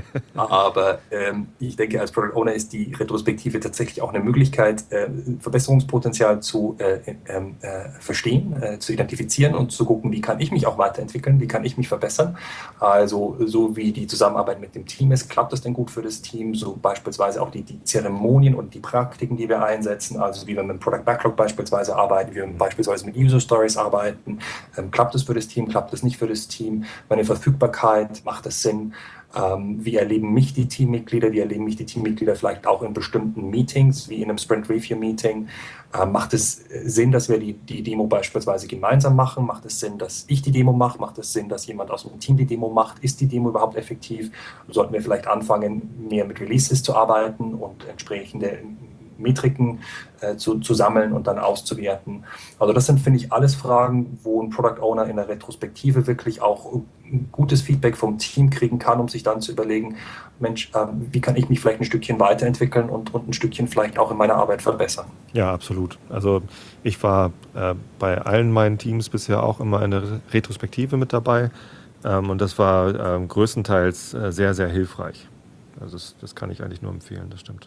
Aber ähm, ich denke, als Product Owner ist die Retrospektive tatsächlich auch eine Möglichkeit, äh, Verbesserungspotenzial zu äh, äh, verstehen, äh, zu identifizieren und zu gucken, wie kann ich mich auch weiterentwickeln, wie kann ich mich verbessern. Also so wie die Zusammenarbeit mit dem Team ist, klappt das denn gut für das Team? So beispielsweise auch die, die Zeremonien und die Praktiken, die wir einsetzen, also wie wir mit dem Product Backlog beispielsweise arbeiten, wie wir beispielsweise mit User Stories arbeiten. Ähm, klappt es für das Team, klappt es nicht für das Team? Meine Verfügbarkeit, macht es Sinn? Ähm, wie erleben mich die Teammitglieder? Wie erleben mich die Teammitglieder vielleicht auch in bestimmten Meetings, wie in einem Sprint Review Meeting? Ähm, macht es Sinn, dass wir die, die Demo beispielsweise gemeinsam machen? Macht es Sinn, dass ich die Demo mache? Macht es Sinn, dass jemand aus dem Team die Demo macht? Ist die Demo überhaupt effektiv? Sollten wir vielleicht anfangen, mehr mit Releases zu arbeiten und entsprechende Metriken äh, zu, zu sammeln und dann auszuwerten. Also das sind, finde ich, alles Fragen, wo ein Product Owner in der Retrospektive wirklich auch ein gutes Feedback vom Team kriegen kann, um sich dann zu überlegen, Mensch, äh, wie kann ich mich vielleicht ein Stückchen weiterentwickeln und, und ein Stückchen vielleicht auch in meiner Arbeit verbessern. Ja, absolut. Also ich war äh, bei allen meinen Teams bisher auch immer in der Retrospektive mit dabei ähm, und das war äh, größtenteils äh, sehr, sehr hilfreich. Also das, das kann ich eigentlich nur empfehlen, das stimmt.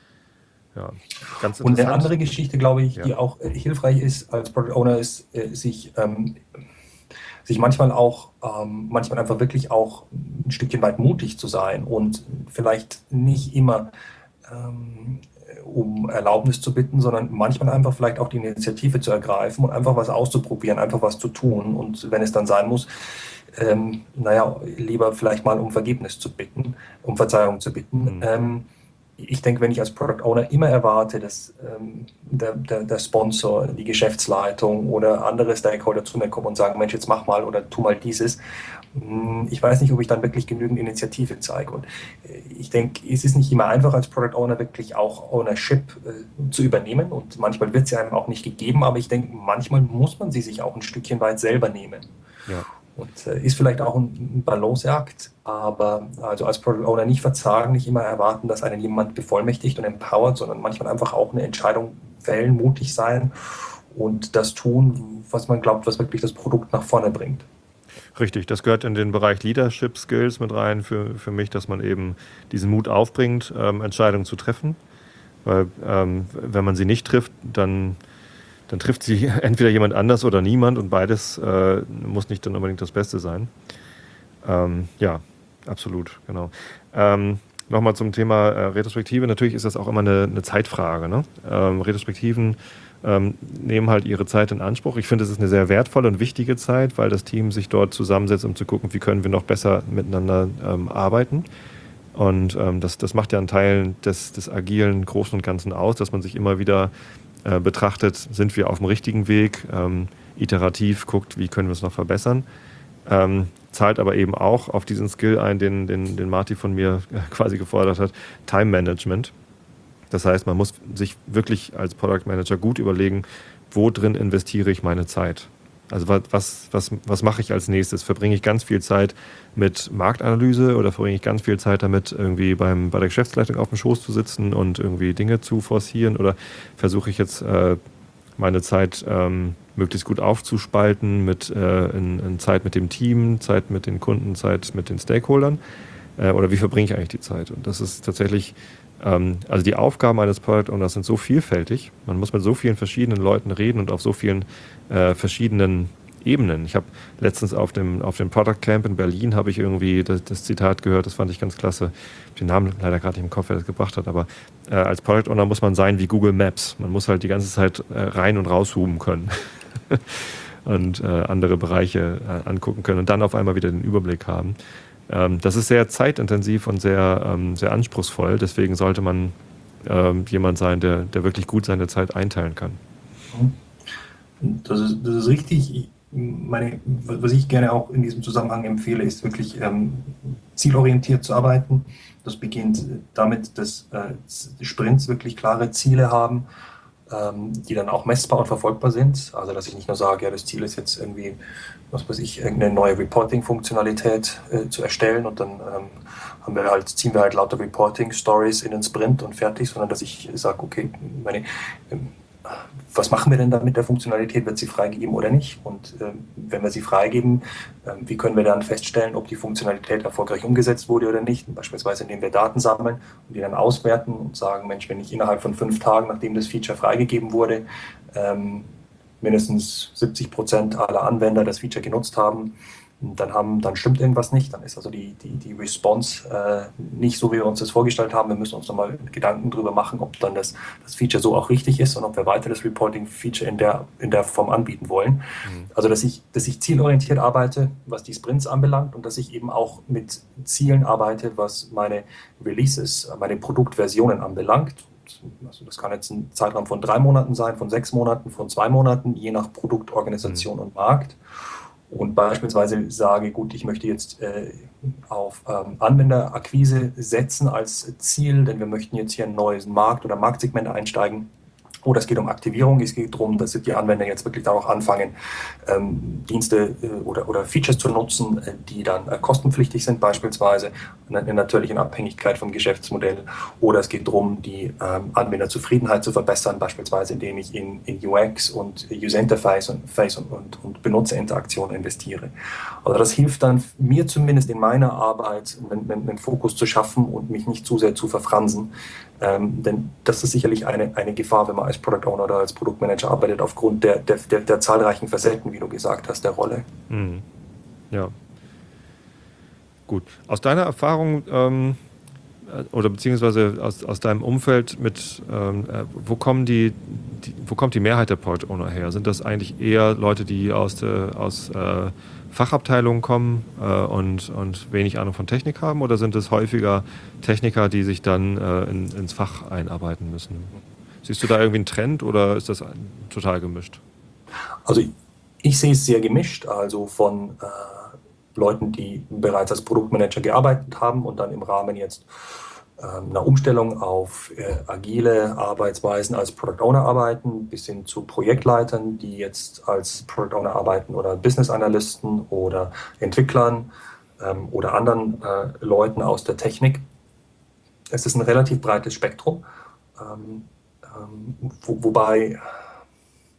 Ja, ganz und eine andere Geschichte, glaube ich, ja. die auch äh, hilfreich ist als Product Owner, ist, äh, sich, ähm, sich manchmal auch, ähm, manchmal einfach wirklich auch ein Stückchen weit mutig zu sein und vielleicht nicht immer ähm, um Erlaubnis zu bitten, sondern manchmal einfach vielleicht auch die Initiative zu ergreifen und einfach was auszuprobieren, einfach was zu tun und wenn es dann sein muss, ähm, naja, lieber vielleicht mal um Vergebnis zu bitten, um Verzeihung zu bitten. Mhm. Ähm, Ich denke, wenn ich als Product Owner immer erwarte, dass ähm, der, der, der Sponsor, die Geschäftsleitung oder andere Stakeholder zu mir kommen und sagen, Mensch, jetzt mach mal oder tu mal dieses, ich weiß nicht, ob ich dann wirklich genügend Initiative zeige. Und ich denke, es ist nicht immer einfach, als Product Owner wirklich auch Ownership äh, zu übernehmen und manchmal wird sie einem auch nicht gegeben, aber ich denke, manchmal muss man sie sich auch ein Stückchen weit selber nehmen. Ja. Und äh, ist vielleicht auch ein, ein Balanceakt, aber also als Product Owner nicht verzagen, nicht immer erwarten, dass einen jemand bevollmächtigt und empowert, sondern manchmal einfach auch eine Entscheidung fällen, mutig sein und das tun, was man glaubt, was wirklich das Produkt nach vorne bringt. Richtig, das gehört in den Bereich Leadership Skills mit rein für, für mich, dass man eben diesen Mut aufbringt, ähm, Entscheidungen zu treffen. Weil ähm, wenn man sie nicht trifft, dann, dann trifft sie entweder jemand anders oder niemand und beides äh, muss nicht dann unbedingt das Beste sein. Ähm, ja, absolut, genau. Ähm, Nochmal zum Thema äh, Retrospektive. Natürlich ist das auch immer eine, eine Zeitfrage. Ne? Ähm, Retrospektiven ähm, nehmen halt ihre Zeit in Anspruch. Ich finde, es ist eine sehr wertvolle und wichtige Zeit, weil das Team sich dort zusammensetzt, um zu gucken, wie können wir noch besser miteinander ähm, arbeiten. Und ähm, das, das macht ja einen Teil des, des agilen Großen und Ganzen aus, dass man sich immer wieder äh, betrachtet, sind wir auf dem richtigen Weg, ähm, iterativ guckt, wie können wir es noch verbessern. Ähm, zahlt aber eben auch auf diesen Skill ein, den, den, den Marty von mir quasi gefordert hat, Time Management. Das heißt, man muss sich wirklich als Product Manager gut überlegen, wo drin investiere ich meine Zeit. Also was, was, was, was mache ich als nächstes? Verbringe ich ganz viel Zeit mit Marktanalyse oder verbringe ich ganz viel Zeit damit, irgendwie beim, bei der Geschäftsleitung auf dem Schoß zu sitzen und irgendwie Dinge zu forcieren? Oder versuche ich jetzt äh, meine Zeit ähm, möglichst gut aufzuspalten mit äh, in, in Zeit mit dem Team, Zeit mit den Kunden, Zeit mit den Stakeholdern? Äh, oder wie verbringe ich eigentlich die Zeit? Und das ist tatsächlich, ähm, also die Aufgaben eines Product Owners sind so vielfältig. Man muss mit so vielen verschiedenen Leuten reden und auf so vielen äh, verschiedenen Ebenen. Ich habe letztens auf dem, auf dem Product Camp in Berlin habe ich irgendwie das, das Zitat gehört, das fand ich ganz klasse. Ich habe den Namen leider gerade nicht im Kopf, wer das gebracht hat, aber äh, als Product Owner muss man sein wie Google Maps. Man muss halt die ganze Zeit äh, rein und rauszoomen können und äh, andere Bereiche äh, angucken können und dann auf einmal wieder den Überblick haben. Ähm, das ist sehr zeitintensiv und sehr, ähm, sehr anspruchsvoll. Deswegen sollte man ähm, jemand sein, der, der wirklich gut seine Zeit einteilen kann. Das ist, das ist richtig. Ich meine, was ich gerne auch in diesem Zusammenhang empfehle, ist wirklich ähm, zielorientiert zu arbeiten. Das beginnt damit, dass äh, Sprints wirklich klare Ziele haben, ähm, die dann auch messbar und verfolgbar sind. Also dass ich nicht nur sage, ja, das Ziel ist jetzt irgendwie, was weiß ich, irgendeine neue Reporting-Funktionalität äh, zu erstellen und dann ähm, haben wir halt, ziehen wir halt lauter Reporting-Stories in den Sprint und fertig, sondern dass ich sage, okay, meine, ähm, was machen wir denn da mit der Funktionalität? Wird sie freigegeben oder nicht? Und ähm, wenn wir sie freigeben, ähm, wie können wir dann feststellen, ob die Funktionalität erfolgreich umgesetzt wurde oder nicht? Beispielsweise indem wir Daten sammeln und die dann auswerten und sagen, Mensch, wenn ich innerhalb von fünf Tagen, nachdem das Feature freigegeben wurde, ähm, mindestens siebzig Prozent aller Anwender das Feature genutzt haben, dann, haben, dann stimmt irgendwas nicht, dann ist also die, die, die Response äh, nicht so, wie wir uns das vorgestellt haben. Wir müssen uns nochmal Gedanken darüber machen, ob dann das, das Feature so auch richtig ist und ob wir weiter das Reporting-Feature in der, in der Form anbieten wollen. Mhm. Also, dass ich, dass ich zielorientiert arbeite, was die Sprints anbelangt und dass ich eben auch mit Zielen arbeite, was meine Releases, meine Produktversionen anbelangt. Also das kann jetzt ein Zeitraum von drei Monaten sein, von sechs Monaten, von zwei Monaten, je nach Produktorganisation mhm. und Markt. Und beispielsweise sage, gut, ich möchte jetzt äh, auf ähm, Anwenderakquise setzen als Ziel, denn wir möchten jetzt hier ein neues Markt- oder Marktsegment einsteigen. Oder es geht um Aktivierung, es geht darum, dass die Anwender jetzt wirklich da auch anfangen, ähm, Dienste äh, oder, oder Features zu nutzen, äh, die dann äh, kostenpflichtig sind beispielsweise, natürlich in Abhängigkeit vom Geschäftsmodell. Oder es geht darum, die ähm, Anwenderzufriedenheit zu verbessern, beispielsweise indem ich in, in U X und User Interface und, Face und, und, und Benutzerinteraktion investiere. Also das hilft dann mir zumindest in meiner Arbeit, einen, einen Fokus zu schaffen und mich nicht zu sehr zu verfransen. Ähm, denn das ist sicherlich eine, eine Gefahr, wenn man als Product Owner oder als Produktmanager arbeitet, aufgrund der, der, der, der zahlreichen Facetten, wie du gesagt hast, der Rolle. Mhm. Ja. Gut. Aus deiner Erfahrung ähm, oder beziehungsweise aus, aus deinem Umfeld mit, ähm, äh, wo kommen die, die, wo kommt die Mehrheit der Product Owner her? Sind das eigentlich eher Leute, die aus, der, aus äh, Fachabteilungen kommen äh, und, und wenig Ahnung von Technik haben, oder sind es häufiger Techniker, die sich dann äh, in, ins Fach einarbeiten müssen? Siehst du da irgendwie einen Trend oder ist das total gemischt? Also ich, ich sehe es sehr gemischt, also von äh, Leuten, die bereits als Produktmanager gearbeitet haben und dann im Rahmen jetzt äh, einer Umstellung auf äh, agile Arbeitsweisen als Product Owner arbeiten, bis hin zu Projektleitern, die jetzt als Product Owner arbeiten, oder Business Analysten oder Entwicklern ähm, oder anderen äh, Leuten aus der Technik. Es ist ein relativ breites Spektrum, ähm, ähm, wo, wobei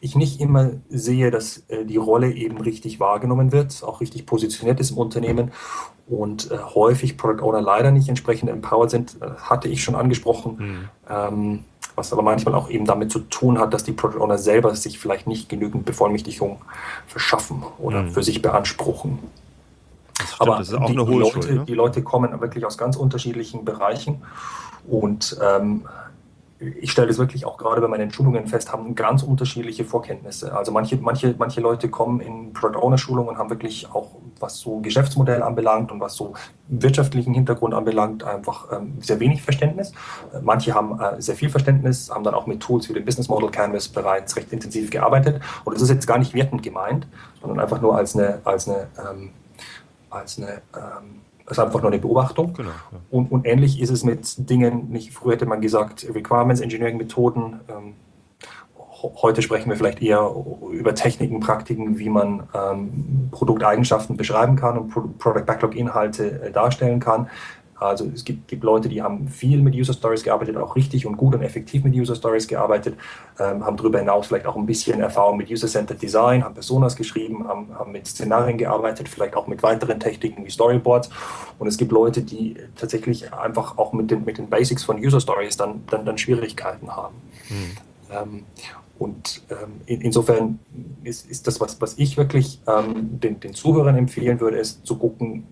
ich nicht immer sehe, dass äh, die Rolle eben richtig wahrgenommen wird, auch richtig positioniert ist im Unternehmen und äh, häufig Product Owner leider nicht entsprechend empowered sind, äh, hatte ich schon angesprochen. Mhm. Ähm, was aber manchmal auch eben damit zu tun hat, dass die Product Owner selber sich vielleicht nicht genügend Bevollmächtigung verschaffen oder Mhm. für sich beanspruchen. Das stimmt, Aber das ist auch die, eine die, Hohlschuld, Leute, ne? die Leute kommen wirklich aus ganz unterschiedlichen Bereichen und ähm, ich stelle es wirklich auch gerade bei meinen Schulungen fest, haben ganz unterschiedliche Vorkenntnisse. Also manche, manche, manche Leute kommen in Product Owner Schulungen und haben wirklich auch, was so Geschäftsmodell anbelangt und was so wirtschaftlichen Hintergrund anbelangt, einfach ähm, sehr wenig Verständnis. Manche haben äh, sehr viel Verständnis, haben dann auch mit Tools wie dem Business Model Canvas bereits recht intensiv gearbeitet. Und das ist jetzt gar nicht wertend gemeint, sondern einfach nur als eine, als eine, ähm, als eine ähm, das ist einfach nur eine Beobachtung. Genau, ja. Und, und ähnlich ist es mit Dingen, nicht, früher hätte man gesagt, Requirements Engineering Methoden. Ähm, heute sprechen wir vielleicht eher über Techniken, Praktiken, wie man ähm, Produkteigenschaften beschreiben kann und Pro Product Backlog Inhalte äh, darstellen kann. Also es gibt, gibt Leute, die haben viel mit User Stories gearbeitet, auch richtig und gut und effektiv mit User Stories gearbeitet, ähm, haben darüber hinaus vielleicht auch ein bisschen Erfahrung mit User-Centered Design, haben Personas geschrieben, haben, haben mit Szenarien gearbeitet, vielleicht auch mit weiteren Techniken wie Storyboards. Und es gibt Leute, die tatsächlich einfach auch mit den, mit den Basics von User Stories dann, dann, dann Schwierigkeiten haben. Hm. Ähm, und ähm, in, insofern ist, ist das, was, was ich wirklich ähm, den, den Zuhörern empfehlen würde, ist zu gucken,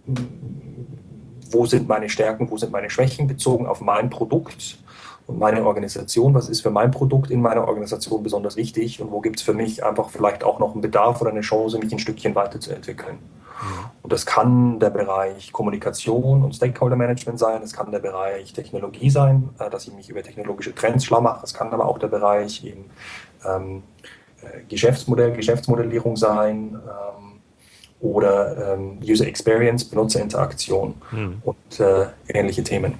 wo sind meine Stärken, wo sind meine Schwächen bezogen auf mein Produkt und meine Organisation. Was ist für mein Produkt in meiner Organisation besonders wichtig und wo gibt es für mich einfach vielleicht auch noch einen Bedarf oder eine Chance, mich ein Stückchen weiterzuentwickeln. Mhm. Und das kann der Bereich Kommunikation und Stakeholder Management sein, das kann der Bereich Technologie sein, dass ich mich über technologische Trends schlau mache, das kann aber auch der Bereich eben, ähm, Geschäftsmodell, Geschäftsmodellierung sein, ähm, oder ähm, User Experience, Benutzerinteraktion Hm. und äh, ähnliche Themen.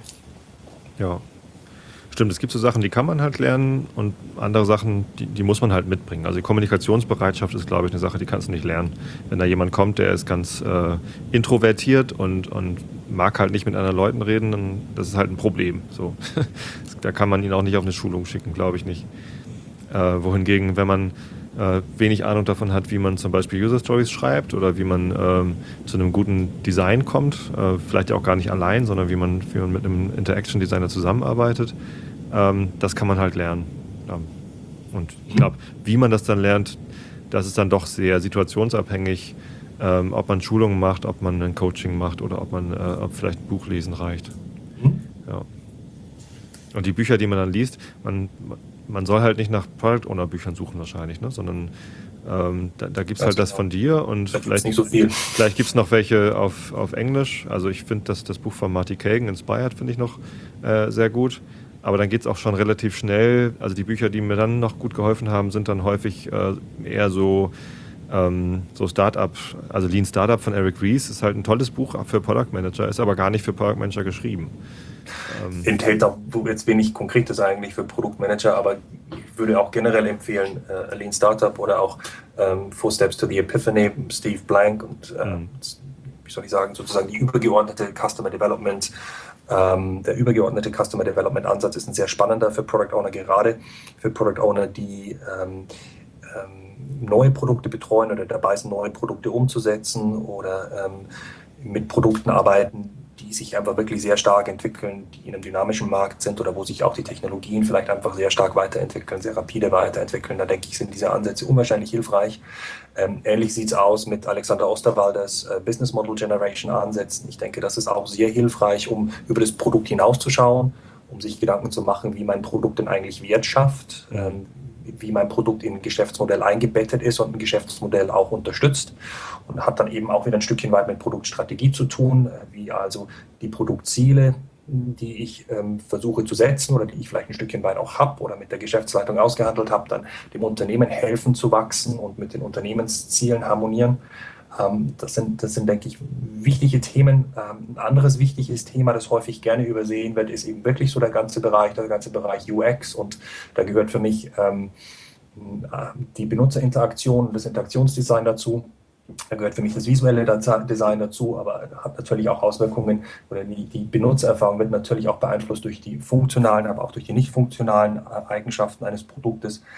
Ja, stimmt. Es gibt so Sachen, die kann man halt lernen und andere Sachen, die, die muss man halt mitbringen. Also die Kommunikationsbereitschaft ist, glaube ich, eine Sache, die kannst du nicht lernen. Wenn da jemand kommt, der ist ganz äh, introvertiert und, und mag halt nicht mit anderen Leuten reden, dann das ist halt ein Problem. So. Da kann man ihn auch nicht auf eine Schulung schicken, glaube ich nicht. Äh, wohingegen, wenn man äh, wenig Ahnung davon hat, wie man zum Beispiel User Stories schreibt oder wie man ähm, zu einem guten Design kommt, äh, vielleicht auch gar nicht allein, sondern wie man, wie man mit einem Interaction Designer zusammenarbeitet, ähm, das kann man halt lernen. Ja. Und ich glaube, wie man das dann lernt, das ist dann doch sehr situationsabhängig, ähm, ob man Schulungen macht, ob man ein Coaching macht oder ob man äh, ob vielleicht ein Buch lesen reicht. Mhm. Ja. Und die Bücher, die man dann liest, man, man soll halt nicht nach Product Owner Büchern suchen wahrscheinlich, ne? Sondern ähm, da, da gibt es halt genau. das von dir und Da vielleicht, nicht so viel. vielleicht gibt es noch welche auf, auf Englisch. Also ich finde das, das Buch von Marty Kagan, Inspired, finde ich noch äh, sehr gut. Aber dann geht es auch schon relativ schnell. Also die Bücher, die mir dann noch gut geholfen haben, sind dann häufig äh, eher so, ähm, so Startup, also Lean Startup von Eric Ries ist halt ein tolles Buch für Product Manager, ist aber gar nicht für Product Manager geschrieben. Ähm, Enthält auch jetzt wenig Konkretes eigentlich für Produktmanager, aber ich würde auch generell empfehlen, äh, Lean Startup oder auch ähm, Four Steps to the Epiphany, Steve Blank und äh, mhm. wie soll ich sagen, sozusagen die übergeordnete Customer Development. Ähm, der übergeordnete Customer Development Ansatz ist ein sehr spannender für Product Owner, gerade für Product Owner, die ähm, ähm, neue Produkte betreuen oder dabei sind, neue Produkte umzusetzen oder ähm, mit Produkten arbeiten, die sich einfach wirklich sehr stark entwickeln, die in einem dynamischen Markt sind oder wo sich auch die Technologien vielleicht einfach sehr stark weiterentwickeln, sehr rapide weiterentwickeln. Da denke ich, sind diese Ansätze unwahrscheinlich hilfreich. Ähm, ähnlich sieht es aus mit Alexander Osterwalders äh, Business Model Generation Ansätzen. Ich denke, das ist auch sehr hilfreich, um über das Produkt hinauszuschauen, um sich Gedanken zu machen, wie mein Produkt denn eigentlich Wert schafft, mhm. ähm, wie mein Produkt in ein Geschäftsmodell eingebettet ist und ein Geschäftsmodell auch unterstützt und hat dann eben auch wieder ein Stückchen weit mit Produktstrategie zu tun, wie also die Produktziele, die ich ähm, versuche zu setzen oder die ich vielleicht ein Stückchen weit auch habe oder mit der Geschäftsleitung ausgehandelt habe, dann dem Unternehmen helfen zu wachsen und mit den Unternehmenszielen harmonieren. Ähm, das sind, das sind, denke ich, wichtige Themen. Ähm, ein anderes wichtiges Thema, das häufig gerne übersehen wird, ist eben wirklich so der ganze Bereich, der ganze Bereich U X und da gehört für mich ähm, die Benutzerinteraktion, das Interaktionsdesign dazu. Da gehört für mich das visuelle Design dazu, aber hat natürlich auch Auswirkungen oder die, die Benutzererfahrung wird natürlich auch beeinflusst durch die funktionalen, aber auch durch die nicht funktionalen Eigenschaften eines Produktes.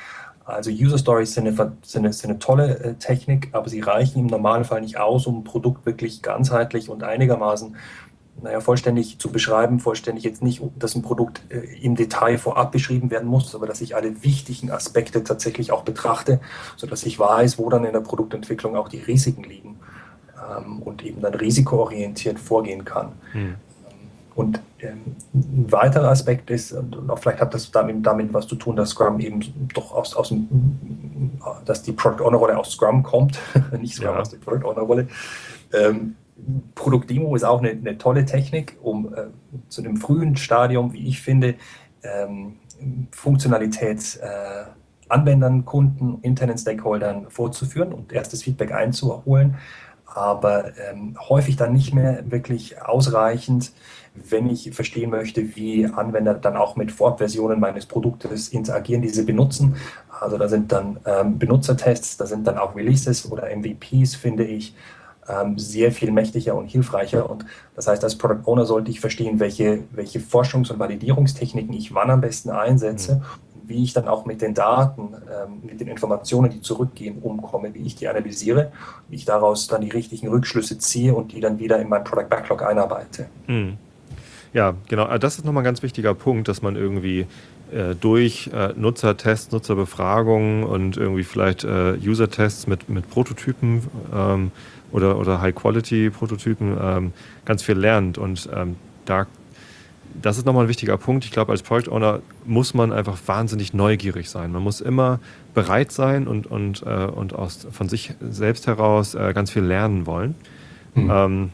Also User Stories sind eine, sind eine, sind eine tolle äh, Technik, aber sie reichen im Normalfall nicht aus, um ein Produkt wirklich ganzheitlich und einigermaßen naja, vollständig zu beschreiben, vollständig jetzt nicht, dass ein Produkt äh, im Detail vorab beschrieben werden muss, aber dass ich alle wichtigen Aspekte tatsächlich auch betrachte, sodass ich weiß, wo dann in der Produktentwicklung auch die Risiken liegen ähm, und eben dann risikoorientiert vorgehen kann. Hm. Und ähm, ein weiterer Aspekt ist, und auch vielleicht hat das damit, damit was zu tun, dass Scrum eben doch aus, aus dem, dass die Product Owner Rolle aus Scrum kommt, nicht Scrum ja. aus der Product Owner Rolle. Ähm, Produktdemo ist auch eine, eine tolle Technik, um äh, zu einem frühen Stadium, wie ich finde, ähm, Funktionalität äh, Anwendern, Kunden, internen Stakeholdern vorzuführen und erstes Feedback einzuholen, aber ähm, häufig dann nicht mehr wirklich ausreichend, wenn ich verstehen möchte, wie Anwender dann auch mit Vorabversionen meines Produktes interagieren, diese benutzen. Also da sind dann ähm, Benutzertests, da sind dann auch Releases oder M V Ps, finde ich, ähm, sehr viel mächtiger und hilfreicher. Und das heißt, als Product Owner sollte ich verstehen, welche, welche Forschungs- und Validierungstechniken ich wann am besten einsetze, mhm. wie ich dann auch mit den Daten, ähm, mit den Informationen, die zurückgehen, umkomme, wie ich die analysiere, wie ich daraus dann die richtigen Rückschlüsse ziehe und die dann wieder in mein Product Backlog einarbeite. Mhm. Ja, genau. Das ist nochmal ein ganz wichtiger Punkt, dass man irgendwie äh, durch äh, Nutzertests, Nutzerbefragungen und irgendwie vielleicht äh, User-Tests mit, mit Prototypen ähm, oder, oder High-Quality-Prototypen ähm, ganz viel lernt. Und ähm, da, das ist nochmal ein wichtiger Punkt. Ich glaube, als Product Owner muss man einfach wahnsinnig neugierig sein. Man muss immer bereit sein und, und, äh, und aus, von sich selbst heraus äh, ganz viel lernen wollen. Mhm. Ähm,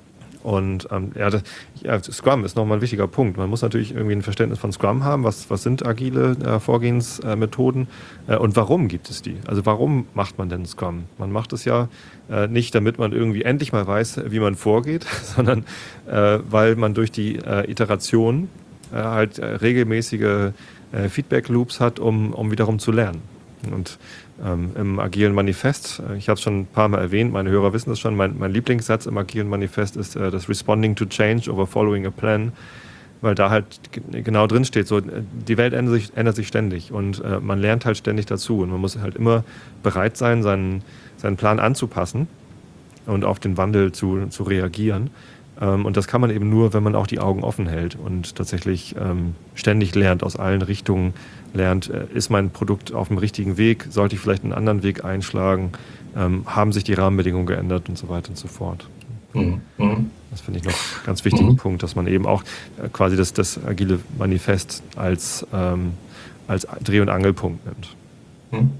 Und ähm, ja, das, ja, Scrum ist nochmal ein wichtiger Punkt. Man muss natürlich irgendwie ein Verständnis von Scrum haben. Was, was sind agile äh, Vorgehensmethoden äh, und warum gibt es die? Also warum macht man denn Scrum? Man macht es ja äh, nicht, damit man irgendwie endlich mal weiß, wie man vorgeht, sondern äh, weil man durch die äh, Iteration äh, halt äh, regelmäßige äh, Feedback-Loops hat, um, um wiederum zu lernen. Und ähm, im Agilen Manifest, äh, ich habe es schon ein paar Mal erwähnt, meine Hörer wissen das schon, mein, mein Lieblingssatz im Agilen Manifest ist äh, das Responding to Change over Following a Plan, weil da halt g- genau drin steht, so, die Welt ändert sich, ändert sich ständig und äh, man lernt halt ständig dazu und man muss halt immer bereit sein, seinen, seinen Plan anzupassen und auf den Wandel zu, zu reagieren. Ähm, und das kann man eben nur, wenn man auch die Augen offen hält und tatsächlich ähm, ständig lernt, aus allen Richtungen lernt, äh, ist mein Produkt auf dem richtigen Weg, sollte ich vielleicht einen anderen Weg einschlagen, ähm, haben sich die Rahmenbedingungen geändert und so weiter und so fort. Mhm. Das finde ich noch einen ganz wichtigen mhm. Punkt, dass man eben auch äh, quasi das, das agile Manifest als, ähm, als Dreh- und Angelpunkt nimmt. Mhm.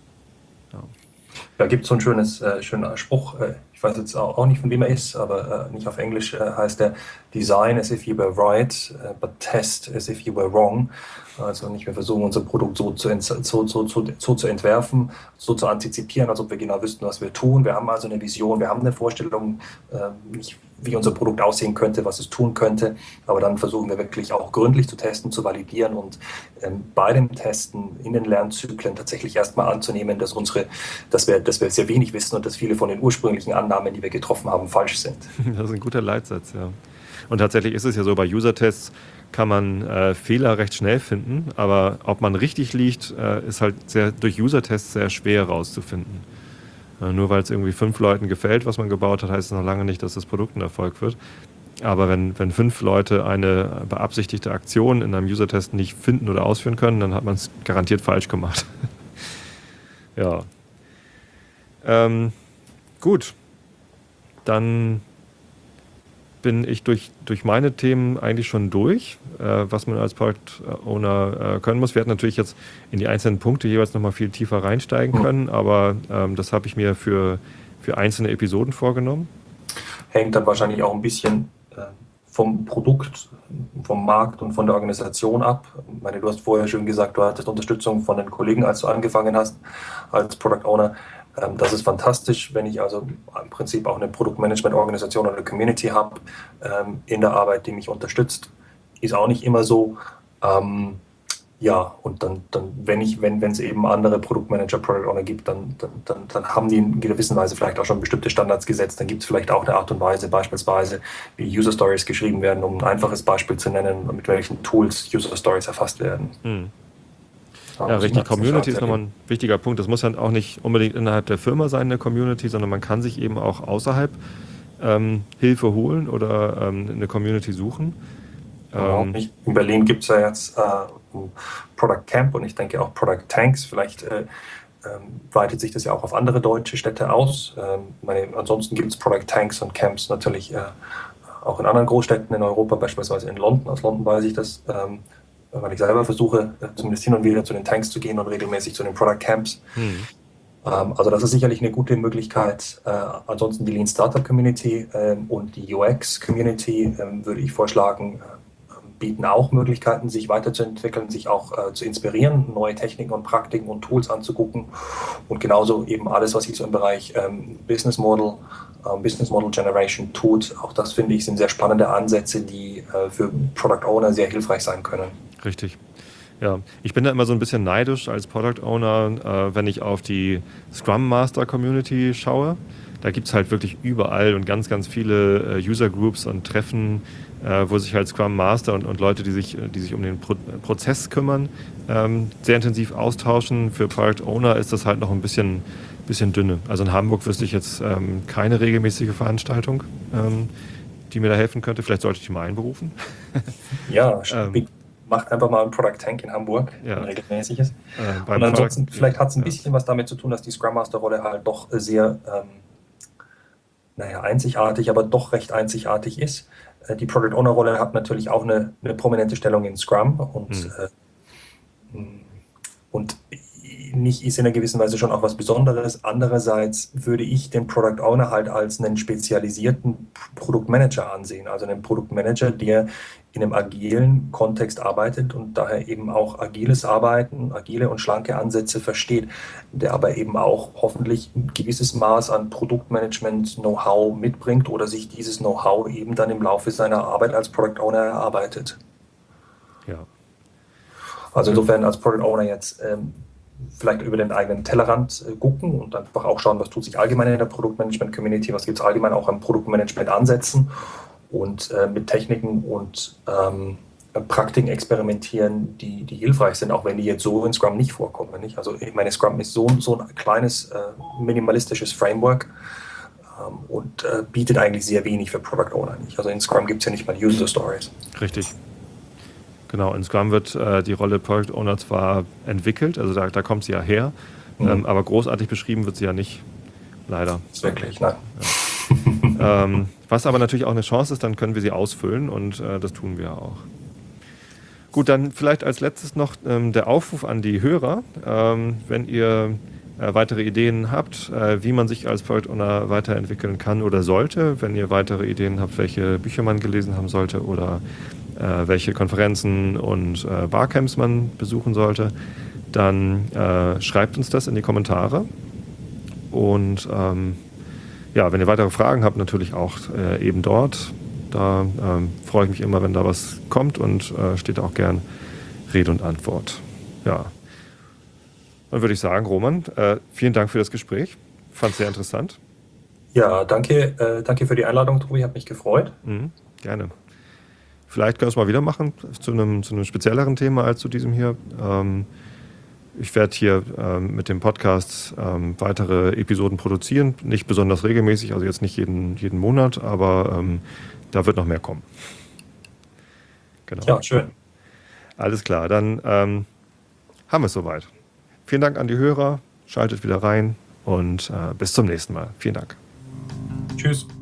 Ja. Da gibt es so ein schönes, äh, schöner Spruch, äh, ich weiß jetzt auch, auch nicht, von wem er ist, aber äh, nicht auf Englisch äh, heißt der Design as if you were right, uh, but test as if you were wrong. Also nicht, wir versuchen unser Produkt so zu, so, so, so, so zu entwerfen, so zu antizipieren, als ob wir genau wüssten, was wir tun. Wir haben also eine Vision, wir haben eine Vorstellung, äh, nicht, wie unser Produkt aussehen könnte, was es tun könnte, aber dann versuchen wir wirklich auch gründlich zu testen, zu validieren und ähm, bei dem Testen in den Lernzyklen tatsächlich erstmal anzunehmen, dass, unsere, dass, wir, dass wir sehr wenig wissen und dass viele von den ursprünglichen Annahmen, die wir getroffen haben, falsch sind. Das ist ein guter Leitsatz, ja. Und tatsächlich ist es ja so, bei User-Tests kann man äh, Fehler recht schnell finden, aber ob man richtig liegt, äh, ist halt sehr, durch User-Tests sehr schwer herauszufinden. Äh, nur weil es irgendwie fünf Leuten gefällt, was man gebaut hat, heißt es noch lange nicht, dass das Produkt ein Erfolg wird. Aber wenn, wenn fünf Leute eine beabsichtigte Aktion in einem User-Test nicht finden oder ausführen können, dann hat man es garantiert falsch gemacht. Ja. Ähm, gut. Dann bin ich durch, durch meine Themen eigentlich schon durch, äh, was man als Product Owner äh, können muss. Wir hätten natürlich jetzt in die einzelnen Punkte jeweils nochmal viel tiefer reinsteigen können, aber ähm, das habe ich mir für, für einzelne Episoden vorgenommen. Hängt dann wahrscheinlich auch ein bisschen äh, vom Produkt, vom Markt und von der Organisation ab. Ich meine, du hast vorher schon gesagt, du hattest Unterstützung von den Kollegen, als du angefangen hast als Product Owner. Das ist fantastisch, wenn ich also im Prinzip auch eine Produktmanagement-Organisation oder eine Community habe ähm, in der Arbeit, die mich unterstützt. Ist auch nicht immer so. Ähm, ja, und dann, dann wenn ich, wenn wenn es eben andere Produktmanager, Product Owner gibt, dann, dann, dann, dann haben die in gewisser Weise vielleicht auch schon bestimmte Standards gesetzt. Dann gibt es vielleicht auch eine Art und Weise, beispielsweise wie User Stories geschrieben werden, um ein einfaches Beispiel zu nennen, mit welchen Tools User Stories erfasst werden. Hm. Ja, richtig. Community ist nochmal ein wichtiger Punkt. Das muss ja auch nicht unbedingt innerhalb der Firma sein, eine Community, sondern man kann sich eben auch außerhalb ähm, Hilfe holen oder ähm, eine Community suchen. Genau. Ähm, In Berlin gibt es ja jetzt äh, Product Camp und ich denke auch Product Tanks. Vielleicht äh, ähm, weitet sich das ja auch auf andere deutsche Städte aus. Ähm, meine, ansonsten gibt es Product Tanks und Camps natürlich äh, auch in anderen Großstädten in Europa, beispielsweise in London. Aus London weiß ich das, ähm, weil ich selber versuche, äh, zumindest hin und wieder zu den Tanks zu gehen und regelmäßig zu den Product Camps. hm. Ähm, also das ist sicherlich eine gute Möglichkeit. Äh, ansonsten die Lean Startup Community ähm, und die U X Community ähm, würde ich vorschlagen, äh, bieten auch Möglichkeiten, sich weiterzuentwickeln, sich auch äh, zu inspirieren, neue Techniken und Praktiken und Tools anzugucken und genauso eben alles, was sich so im Bereich ähm, Business Model, äh, Business Model Generation tut. Auch das, finde ich, sind sehr spannende Ansätze, die äh, für Product Owner sehr hilfreich sein können. Richtig. Ja, ich bin da immer so ein bisschen neidisch als Product Owner, äh, wenn ich auf die Scrum Master Community schaue. Da gibt es halt wirklich überall und ganz, ganz viele äh, User Groups und Treffen, äh, wo sich halt Scrum Master und, und Leute, die sich, die sich um den Pro Prozess kümmern, ähm, sehr intensiv austauschen. Für Product Owner ist das halt noch ein bisschen, bisschen dünne. Also in Hamburg wüsste ich jetzt ähm, keine regelmäßige Veranstaltung, ähm, die mir da helfen könnte. Vielleicht sollte ich die mal einberufen. Ja, ähm, macht einfach mal ein Product Tank in Hamburg, ja. ein regelmäßiges. Äh, und ansonsten, Product, vielleicht hat es ein ja. bisschen was damit zu tun, dass die Scrum Master Rolle halt doch sehr ähm, naja, einzigartig, aber doch recht einzigartig ist. Äh, die Product Owner Rolle hat natürlich auch eine, eine prominente Stellung in Scrum und, hm. äh, und nicht ist in einer gewissen Weise schon auch was Besonderes. Andererseits würde ich den Product Owner halt als einen spezialisierten Produktmanager ansehen, also einen Produktmanager, der in einem agilen Kontext arbeitet und daher eben auch agiles Arbeiten, agile und schlanke Ansätze versteht, der aber eben auch hoffentlich ein gewisses Maß an Produktmanagement-Know-how mitbringt oder sich dieses Know-how eben dann im Laufe seiner Arbeit als Product Owner erarbeitet. Ja. Also insofern als Product Owner jetzt ähm, vielleicht über den eigenen Tellerrand äh, gucken und einfach auch schauen, was tut sich allgemein in der Produktmanagement-Community, was gibt es allgemein auch an Produktmanagement-Ansätzen und äh, mit Techniken und ähm, Praktiken experimentieren, die, die hilfreich sind, auch wenn die jetzt so in Scrum nicht vorkommen. Nicht? Also ich meine, Scrum ist so, so ein kleines, äh, minimalistisches Framework ähm, und äh, bietet eigentlich sehr wenig für Product Owner. Nicht? Also in Scrum gibt es ja nicht mal User Stories. Richtig. Genau, in Scrum wird äh, die Rolle Product Owner zwar entwickelt, also da, da kommt sie ja her, mhm. ähm, aber großartig beschrieben wird sie ja nicht, leider. Das ist wirklich, nein. Ja. ähm, was aber natürlich auch eine Chance ist, dann können wir sie ausfüllen und äh, das tun wir auch. Gut, dann vielleicht als letztes noch ähm, der Aufruf an die Hörer, ähm, wenn ihr äh, weitere Ideen habt, äh, wie man sich als Product Owner weiterentwickeln kann oder sollte, wenn ihr weitere Ideen habt, welche Bücher man gelesen haben sollte oder äh, welche Konferenzen und äh, Barcamps man besuchen sollte, dann äh, schreibt uns das in die Kommentare. Und ähm, ja, wenn ihr weitere Fragen habt, natürlich auch äh, eben dort. Da ähm, freue ich mich immer, wenn da was kommt und äh, steht auch gern Rede und Antwort. Ja, dann würde ich sagen, Roman, äh, vielen Dank für das Gespräch. Fand es sehr interessant. Ja, danke, äh, danke für die Einladung, Tobi, hat mich gefreut. Mhm, gerne. Vielleicht können wir es mal wieder machen, zu einem, zu einem spezielleren Thema als zu diesem hier. Ähm, ich werde hier ähm, mit dem Podcast ähm, weitere Episoden produzieren, nicht besonders regelmäßig, also jetzt nicht jeden, jeden Monat, aber ähm, da wird noch mehr kommen. Genau. Ja, schön. Alles klar, dann ähm, haben wir es soweit. Vielen Dank an die Hörer, schaltet wieder rein und äh, bis zum nächsten Mal. Vielen Dank. Tschüss.